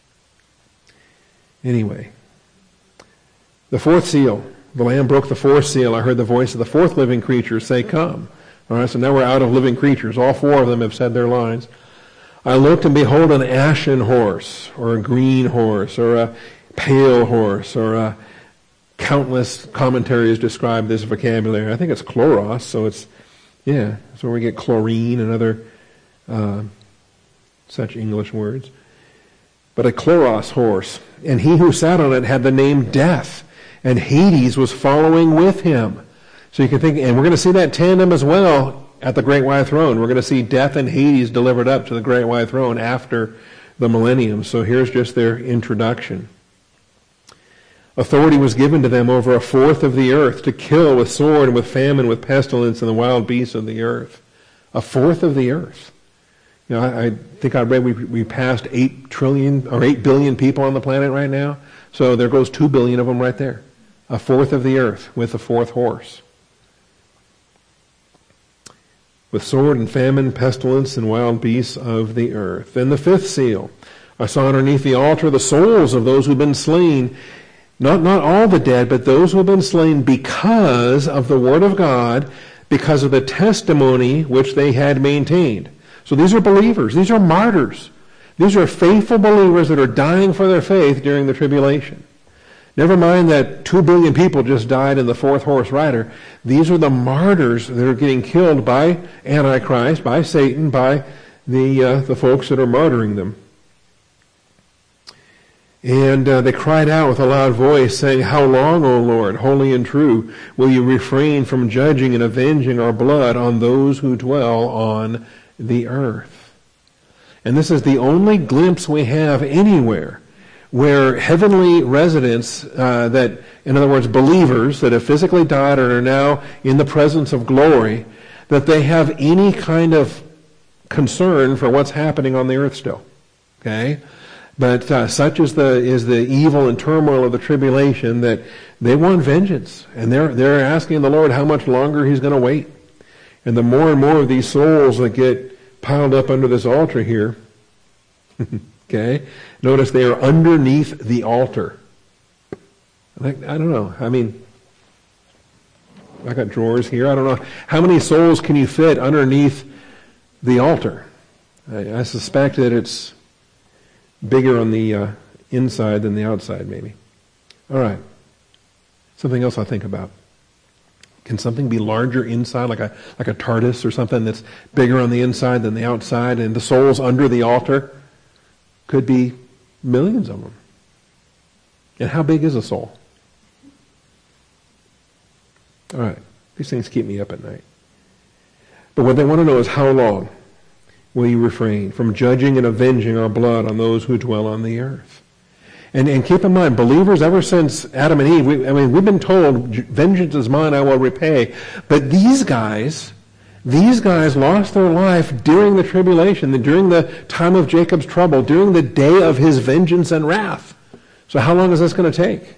Anyway, the fourth seal. The Lamb broke the fourth seal. I heard the voice of the fourth living creature say, "Come." All right, so now we're out of living creatures. All four of them have said their lines. I looked, and behold, an ashen horse, or a green horse, or a pale horse, or a countless commentaries describe this vocabulary. I think it's chloros, so it's, yeah, that's where we get chlorine and other uh, such English words. But a chloros horse, and he who sat on it had the name Death, and Hades was following with him. So you can think, and we're going to see that tandem as well at the Great White Throne. We're going to see Death and Hades delivered up to the Great White Throne after the millennium. So here's just their introduction. Authority was given to them over a fourth of the earth to kill with sword and with famine, with pestilence and the wild beasts of the earth. A fourth of the earth. You know, I, I think I read we, we passed eight trillion or eight billion people on the planet right now. So there goes two billion of them right there. A fourth of the earth with a fourth horse. With sword and famine, pestilence, and wild beasts of the earth. Then the fifth seal. I saw underneath the altar the souls of those who've been slain. Not, not all the dead, but those who have been slain because of the word of God, because of the testimony which they had maintained. So these are believers. These are martyrs. These are faithful believers that are dying for their faith during the tribulation. Never mind that two billion people just died in the fourth horse rider. These are the martyrs that are getting killed by Antichrist, by Satan, by the uh, the folks that are martyring them. And uh, they cried out with a loud voice, saying, "How long, O Lord, holy and true, will you refrain from judging and avenging our blood on those who dwell on the earth?" And this is the only glimpse we have anywhere where heavenly residents, uh, that, in other words, believers that have physically died and are now in the presence of glory, that they have any kind of concern for what's happening on the earth still. Okay? But uh, such is the is the evil and turmoil of the tribulation that they want vengeance, and they're they're asking the Lord how much longer He's going to wait. And the more and more of these souls that get piled up under this altar here, okay, notice they are underneath the altar. I, I don't know. I mean, I got drawers here. I don't know how many souls can you fit underneath the altar. I, I suspect that it's bigger on the uh, inside than the outside, maybe. All right. Something else I think about. Can something be larger inside, like a like a TARDIS or something that's bigger on the inside than the outside, and the souls under the altar could be millions of them? And how big is a soul? All right. These things keep me up at night. But what they want to know is how long will you refrain from judging and avenging our blood on those who dwell on the earth? And, and keep in mind, believers, ever since Adam and Eve, we, I mean, we've been told, vengeance is mine, I will repay. But these guys, these guys lost their life during the tribulation, during the time of Jacob's trouble, during the day of his vengeance and wrath. So how long is this going to take?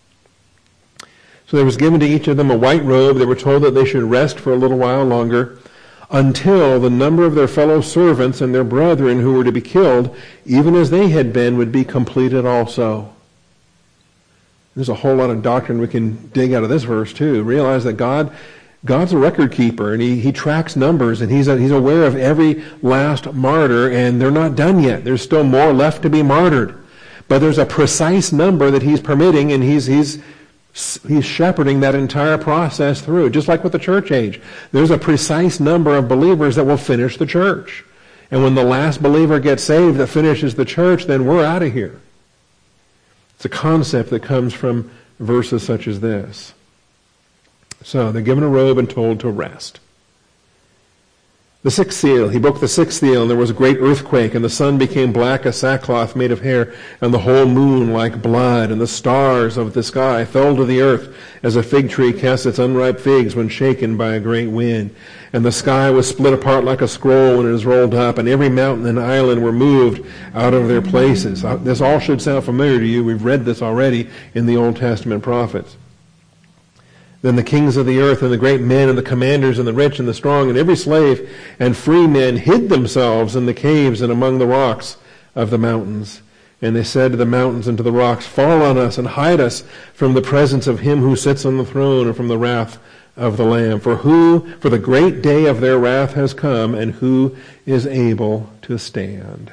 So there was given to each of them a white robe. They were told that they should rest for a little while longer until the number of their fellow servants and their brethren who were to be killed, even as they had been, would be completed also. There's a whole lot of doctrine we can dig out of this verse too. Realize that God, God's a record keeper, and he, he tracks numbers, and he's, a, he's aware of every last martyr, and they're not done yet. There's still more left to be martyred. But there's a precise number that he's permitting, and he's, he's, he's shepherding that entire process through. Just like with the church age. There's a precise number of believers that will finish the church. And when the last believer gets saved that finishes the church, then we're out of here. It's a concept that comes from verses such as this. So they're given a robe and told to rest. The sixth seal, he broke the sixth seal, and there was a great earthquake, and the sun became black as sackcloth made of hair, and the whole moon like blood, and the stars of the sky fell to the earth, as a fig tree casts its unripe figs when shaken by a great wind. And the sky was split apart like a scroll when it is rolled up, and every mountain and island were moved out of their places. This all should sound familiar to you. We've read this already in the Old Testament prophets. Then the kings of the earth and the great men and the commanders and the rich and the strong and every slave and free men hid themselves in the caves and among the rocks of the mountains. And they said to the mountains and to the rocks, fall on us and hide us from the presence of him who sits on the throne and from the wrath of the Lamb. For who, for the great day of their wrath has come, and who is able to stand?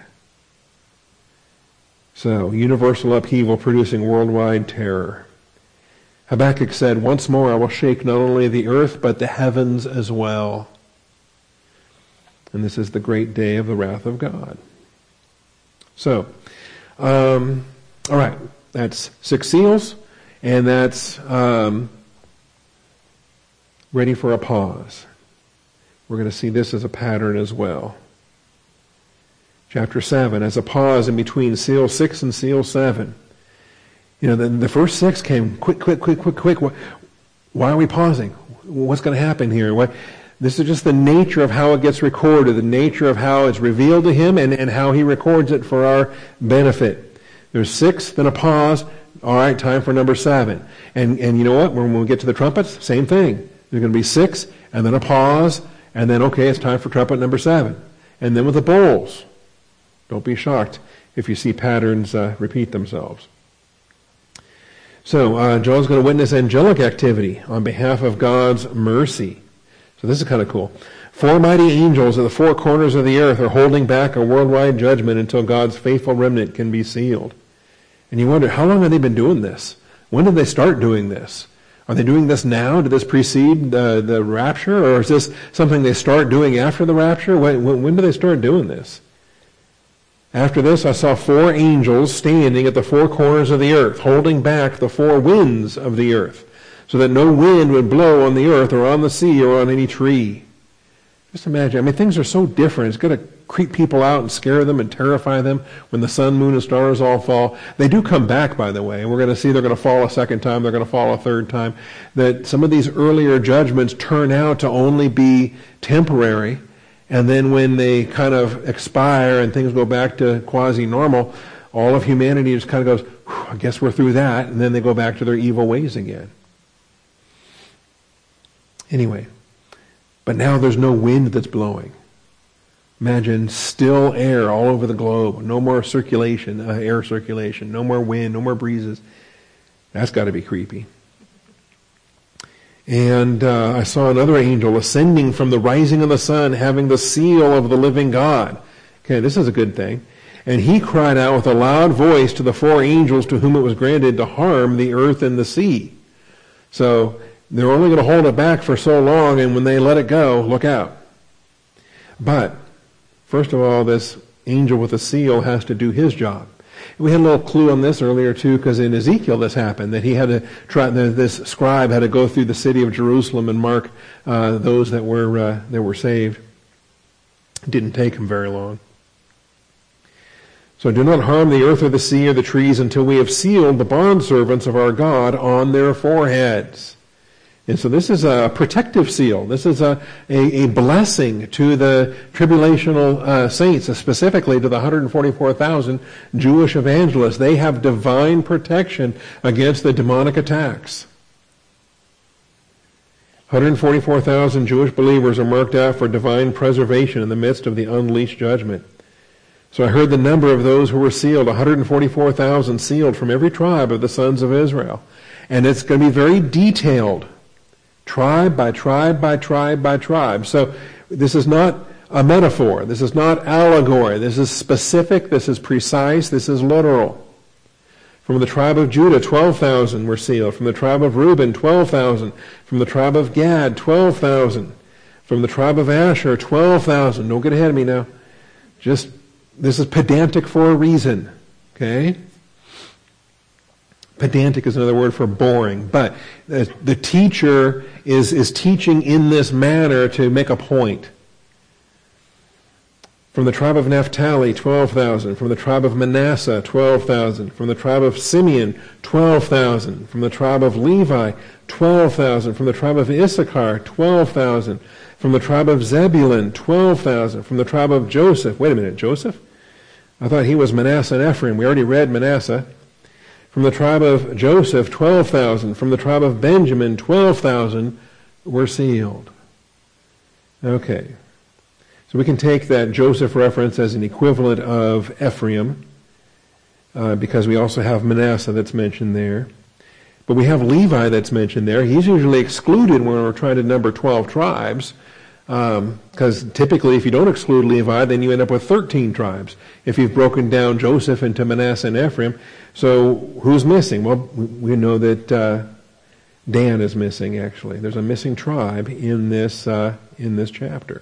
So, universal upheaval producing worldwide terror. Habakkuk said, once more I will shake not only the earth, but the heavens as well. And this is the great day of the wrath of God. So, um, all right, that's six seals, and that's um, ready for a pause. We're going to see this as a pattern as well. Chapter seven, as a pause in between seal six and seal seven. You know, the, the first six came quick, quick, quick, quick, quick. Why are we pausing? What's going to happen here? What, this is just the nature of how it gets recorded, the nature of how it's revealed to him, and, and how he records it for our benefit. There's six, then a pause. All right, time for number seven. And and you know what? When we get to the trumpets, same thing. There's going to be six, and then a pause, and then, okay, it's time for trumpet number seven. And then with the bowls. Don't be shocked if you see patterns uh, repeat themselves. So, uh, John's going to witness angelic activity on behalf of God's mercy. So this is kind of cool. Four mighty angels at the four corners of the earth are holding back a worldwide judgment until God's faithful remnant can be sealed. And you wonder, how long have they been doing this? When did they start doing this? Are they doing this now? Did this precede uh, the rapture? Or is this something they start doing after the rapture? When, when, when do they start doing this? After this, I saw four angels standing at the four corners of the earth, holding back the four winds of the earth, so that no wind would blow on the earth or on the sea or on any tree. Just imagine. I mean, things are so different. It's going to creep people out and scare them and terrify them when the sun, moon, and stars all fall. They do come back, by the way, and we're going to see they're going to fall a second time, they're going to fall a third time, that some of these earlier judgments turn out to only be temporary. And then when they kind of expire and things go back to quasi-normal, all of humanity just kind of goes, I guess we're through that, and then they go back to their evil ways again. Anyway, but now there's no wind that's blowing. Imagine still air all over the globe, no more circulation, uh, air circulation, no more wind, no more breezes. That's got to be creepy. And uh, I saw another angel ascending from the rising of the sun, having the seal of the living God. Okay, this is a good thing. And he cried out with a loud voice to the four angels to whom it was granted to harm the earth and the sea. So they're only going to hold it back for so long, and when they let it go, look out. But, first of all, this angel with the seal has to do his job. We had a little clue on this earlier too, because in Ezekiel this happened, that he had to try, this scribe had to go through the city of Jerusalem and mark uh, those that were uh, that were saved. It didn't take him very long. So do not harm the earth or the sea or the trees until we have sealed the bondservants of our God on their foreheads. And so this is a protective seal. This is a, a, a blessing to the tribulational uh, saints, specifically to the one hundred forty-four thousand Jewish evangelists. They have divine protection against the demonic attacks. one hundred forty-four thousand Jewish believers are marked out for divine preservation in the midst of the unleashed judgment. So I heard the number of those who were sealed, one hundred forty-four thousand sealed from every tribe of the sons of Israel. And it's going to be very detailed. Tribe by tribe by tribe by tribe. So this is not a metaphor. This is not allegory. This is specific. This is precise. This is literal. From the tribe of Judah, twelve thousand were sealed. From the tribe of Reuben, twelve thousand. From the tribe of Gad, twelve thousand. From the tribe of Asher, twelve thousand. Don't get ahead of me now. Just, this is pedantic for a reason. Okay? Pedantic is another word for boring, but the, the teacher is, is teaching in this manner to make a point. From the tribe of Naphtali, twelve thousand. From the tribe of Manasseh, twelve thousand. From the tribe of Simeon, twelve thousand. From the tribe of Levi, twelve thousand. From the tribe of Issachar, twelve thousand. From the tribe of Zebulun, twelve thousand. From the tribe of Joseph, wait a minute, Joseph? I thought he was Manasseh and Ephraim. We already read Manasseh. From the tribe of Joseph, twelve thousand. From the tribe of Benjamin, twelve thousand were sealed. Okay. So we can take that Joseph reference as an equivalent of Ephraim, uh, because we also have Manasseh that's mentioned there. But we have Levi that's mentioned there. He's usually excluded when we're trying to number twelve tribes, because um, typically if you don't exclude Levi, then you end up with thirteen tribes. If you've broken down Joseph into Manasseh and Ephraim, so who's missing? Well, we know that uh, Dan is missing. Actually, there's a missing tribe in this uh, in this chapter.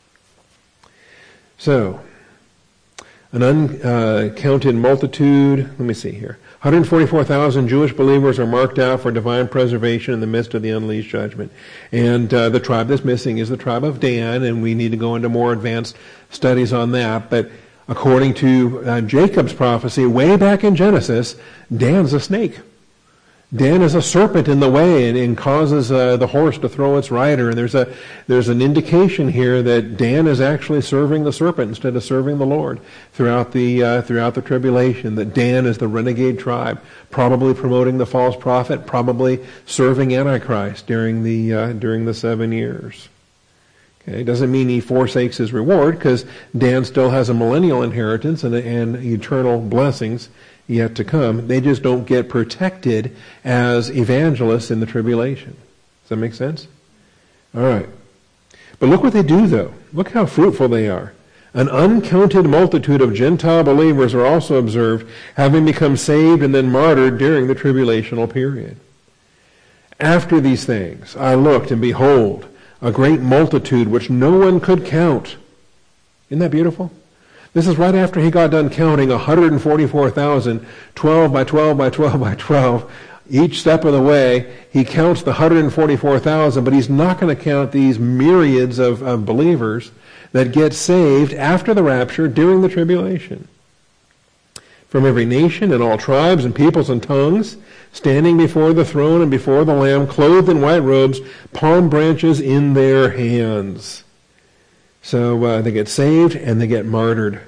So, an uncounted multitude. Let me see here. one hundred forty-four thousand Jewish believers are marked out for divine preservation in the midst of the unleashed judgment. And uh, the tribe that's missing is the tribe of Dan, and we need to go into more advanced studies on that. But according to uh, Jacob's prophecy way back in Genesis, Dan's a snake. Dan is a serpent in the way and, and causes uh, the horse to throw its rider. And there's a there's an indication here that Dan is actually serving the serpent instead of serving the Lord throughout the uh, throughout the tribulation. That Dan is the renegade tribe, probably promoting the false prophet, probably serving Antichrist during the uh, during the seven years. Okay, doesn't mean he forsakes his reward, because Dan still has a millennial inheritance and, and eternal blessings yet to come. They just don't get protected as evangelists in the tribulation. Does that make sense? All right. But look what they do, though. Look how fruitful they are. An uncounted multitude of Gentile believers are also observed, having become saved and then martyred during the tribulational period. After these things, I looked, and behold, a great multitude which no one could count. Isn't that beautiful? This is right after he got done counting one hundred forty-four thousand, twelve by twelve by twelve by twelve. Each step of the way, he counts the one hundred forty-four thousand, but he's not going to count these myriads of, of believers that get saved after the rapture during the tribulation. From every nation and all tribes and peoples and tongues, standing before the throne and before the Lamb, clothed in white robes, palm branches in their hands. So uh, they get saved and they get martyred.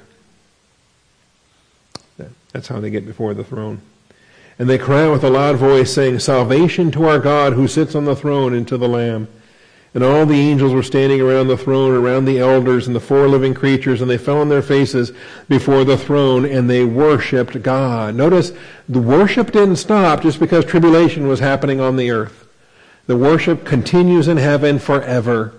That's how they get before the throne. And they cry out with a loud voice, saying, "Salvation to our God who sits on the throne and to the Lamb." And all the angels were standing around the throne, around the elders and the four living creatures, and they fell on their faces before the throne, and they worshipped God. Notice, the worship didn't stop just because tribulation was happening on the earth. The worship continues in heaven forever.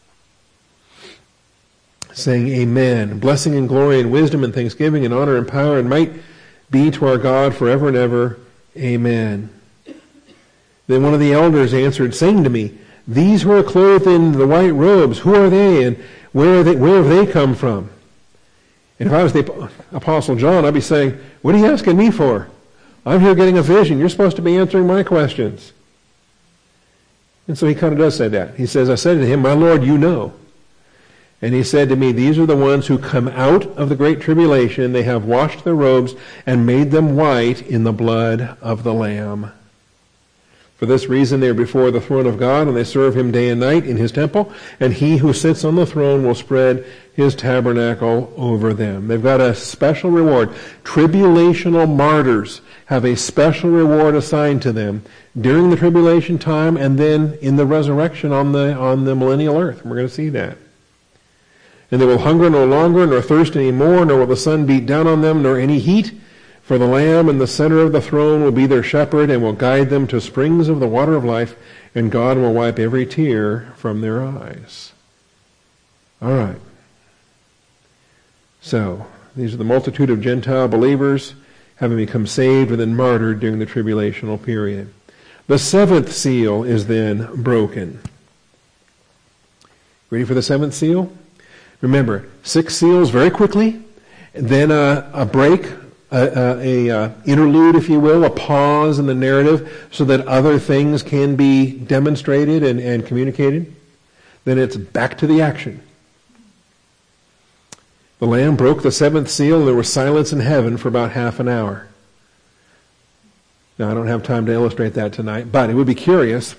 Saying, "Amen. Blessing and glory and wisdom and thanksgiving and honor and power and might be to our God forever and ever. Amen." Then one of the elders answered, saying to me, "These who are clothed in the white robes, who are they, and where are they, where have they come from?" And if I was the Apostle John, I'd be saying, what are you asking me for? I'm here getting a vision. You're supposed to be answering my questions. And so he kind of does say that. He says, I said to him, my Lord, you know. And he said to me, these are the ones who come out of the great tribulation. They have washed their robes and made them white in the blood of the Lamb. For this reason they are before the throne of God, and they serve him day and night in his temple, and he who sits on the throne will spread his tabernacle over them. They've got a special reward. Tribulational martyrs have a special reward assigned to them during the tribulation time and then in the resurrection on the, on the millennial earth. We're going to see that. And they will hunger no longer, nor thirst any more, nor will the sun beat down on them, nor any heat. For the Lamb in the center of the throne will be their shepherd and will guide them to springs of the water of life, and God will wipe every tear from their eyes. All right. So, these are the multitude of Gentile believers having become saved and then martyred during the tribulational period. The seventh seal is then broken. Ready for the seventh seal? Remember, six seals very quickly, then a, a break, a, a, a interlude, if you will, a pause in the narrative so that other things can be demonstrated and, and communicated. Then it's back to the action. The Lamb broke the seventh seal, and there was silence in heaven for about half an hour. Now, I don't have time to illustrate that tonight, but it would be curious.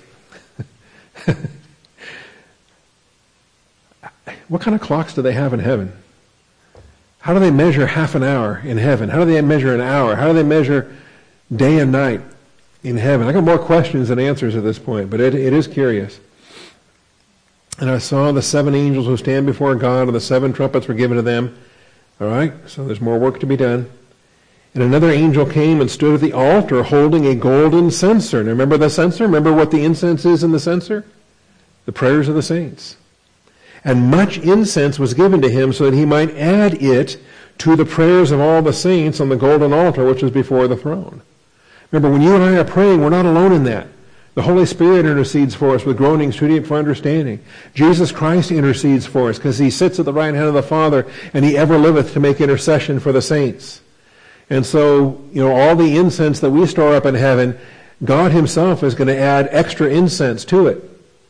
What kind of clocks do they have in heaven? How do they measure half an hour in heaven? How do they measure an hour? How do they measure day and night in heaven? I got more questions than answers at this point, but it, it is curious. And I saw the seven angels who stand before God, and the seven trumpets were given to them. All right, so there's more work to be done. And another angel came and stood at the altar holding a golden censer. Now remember the censer? Remember what the incense is in the censer? The prayers of the saints. And much incense was given to him so that he might add it to the prayers of all the saints on the golden altar which is before the throne. Remember, when you and I are praying, we're not alone in that. The Holy Spirit intercedes for us with groanings too deep for understanding. Jesus Christ intercedes for us because he sits at the right hand of the Father and he ever liveth to make intercession for the saints. And so, you know, all the incense that we store up in heaven, God himself is going to add extra incense to it.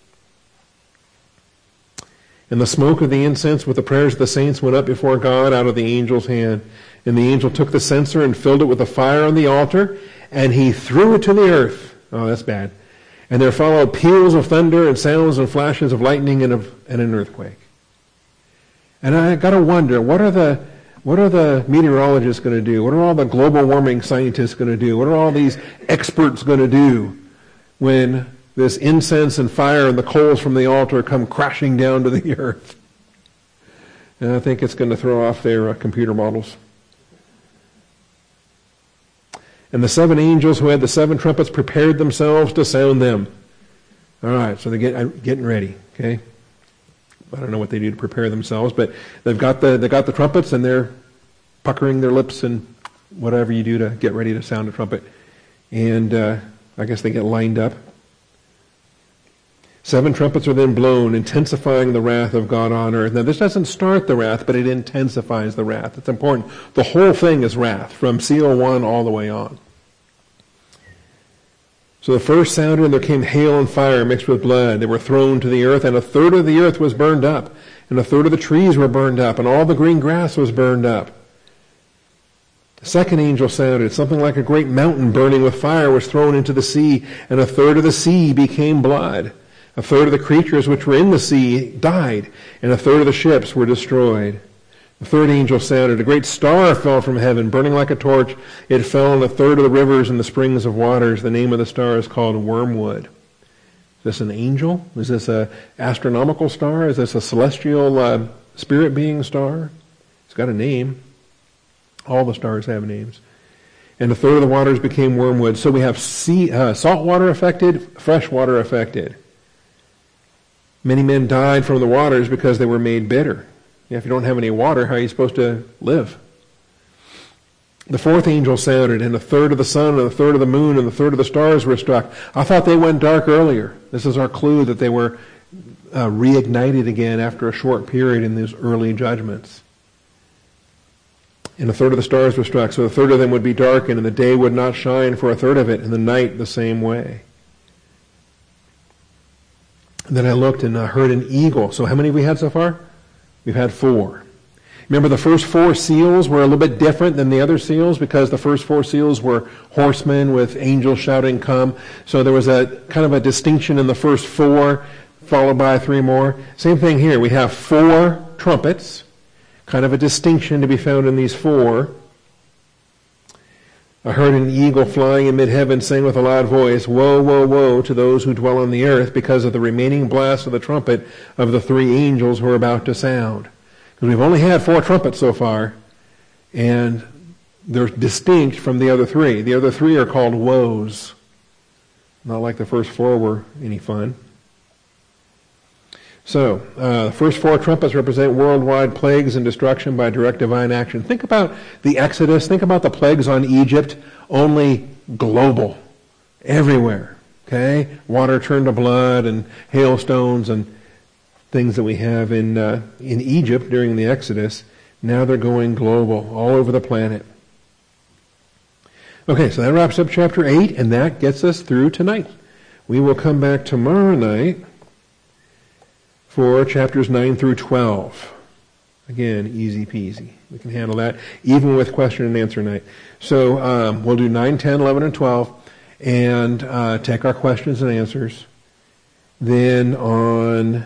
And the smoke of the incense with the prayers of the saints went up before God out of the angel's hand. And the angel took the censer and filled it with the fire on the altar, and he threw it to the earth. Oh, that's bad. And there followed peals of thunder and sounds and flashes of lightning and, of, and an earthquake. And I got to wonder, what are the what are the meteorologists going to do? What are all the global warming scientists going to do? What are all these experts going to do when this incense and fire and the coals from the altar come crashing down to the earth? And I think it's going to throw off their uh, computer models. And the seven angels who had the seven trumpets prepared themselves to sound them. All right, so they're get, uh, getting ready, okay? I don't know what they do to prepare themselves, but they've got the they got the trumpets and they're puckering their lips and whatever you do to get ready to sound a trumpet. And uh, I guess they get lined up. Seven trumpets are then blown, intensifying the wrath of God on earth. Now, this doesn't start the wrath, but it intensifies the wrath. It's important. The whole thing is wrath, from seal one all the way on. So the first sounded, and there came hail and fire mixed with blood. They were thrown to the earth, and a third of the earth was burned up, and a third of the trees were burned up, and all the green grass was burned up. The second angel sounded. Something like a great mountain burning with fire was thrown into the sea, and a third of the sea became blood. A third of the creatures which were in the sea died, and a third of the ships were destroyed. The third angel sounded. A great star fell from heaven, burning like a torch. It fell on a third of the rivers and the springs of waters. The name of the star is called Wormwood. Is this an angel? Is this an astronomical star? Is this a celestial uh, spirit being star? It's got a name. All the stars have names. And a third of the waters became wormwood. So we have sea, uh, salt water affected, fresh water affected. Many men died from the waters because they were made bitter. If you don't have any water, how are you supposed to live? The fourth angel sounded, and a third of the sun, and a third of the moon, and a third of the stars were struck. I thought they went dark earlier. This is our clue that they were uh, reignited again after a short period in these early judgments. And a third of the stars were struck, so a third of them would be darkened, and the day would not shine for a third of it, and the night the same way. And then I looked and I heard an eagle. So how many have we had so far? We've had four. Remember, the first four seals were a little bit different than the other seals because the first four seals were horsemen with angels shouting, "Come." So there was a kind of a distinction in the first four, followed by three more. Same thing here. We have four trumpets, kind of a distinction to be found in these four. I heard an eagle flying in mid-heaven saying with a loud voice, "Woe, woe, woe to those who dwell on the earth because of the remaining blast of the trumpet of the three angels who are about to sound." Because we've only had four trumpets so far, and they're distinct from the other three. The other three are called woes. Not like the first four were any fun. So, uh, the first four trumpets represent worldwide plagues and destruction by direct divine action. Think about the Exodus. Think about the plagues on Egypt, only global, everywhere. Okay? Water turned to blood and hailstones and things that we have in uh, in Egypt during the Exodus. Now they're going global, all over the planet. Okay, so that wraps up chapter eight, and that gets us through tonight. We will come back tomorrow night for chapters nine through twelve. Again, easy peasy. We can handle that, even with question and answer night. So um, we'll do nine, ten, eleven, and twelve, and uh, take our questions and answers. Then on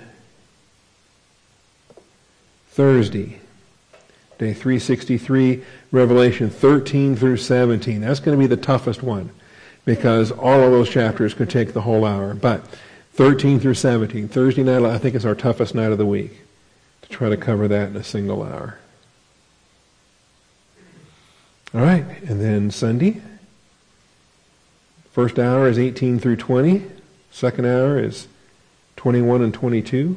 Thursday, day three sixty-three, Revelation thirteen through seventeen. That's going to be the toughest one, because all of those chapters could take the whole hour. But thirteen through seventeen. Thursday night, I think, is our toughest night of the week to try to cover that in a single hour. All right, and then Sunday, first hour is eighteen through twenty. Second hour is twenty-one and twenty-two.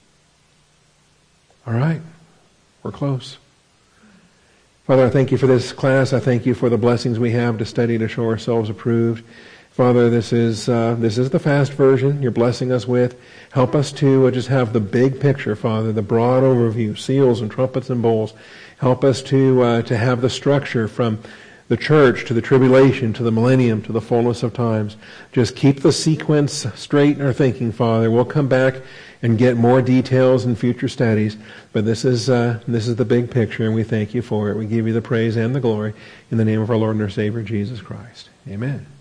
All right, we're close. Father, I thank you for this class. I thank you for the blessings we have to study to show ourselves approved. Father, this is uh, this is the fast version you're blessing us with. Help us to uh, just have the big picture, Father, the broad overview, seals and trumpets and bowls. Help us to uh, to have the structure from the church to the tribulation to the millennium to the fullness of times. Just keep the sequence straight in our thinking, Father. We'll come back and get more details in future studies, but this is uh, this is the big picture, and we thank you for it. We give you the praise and the glory in the name of our Lord and our Savior, Jesus Christ. Amen.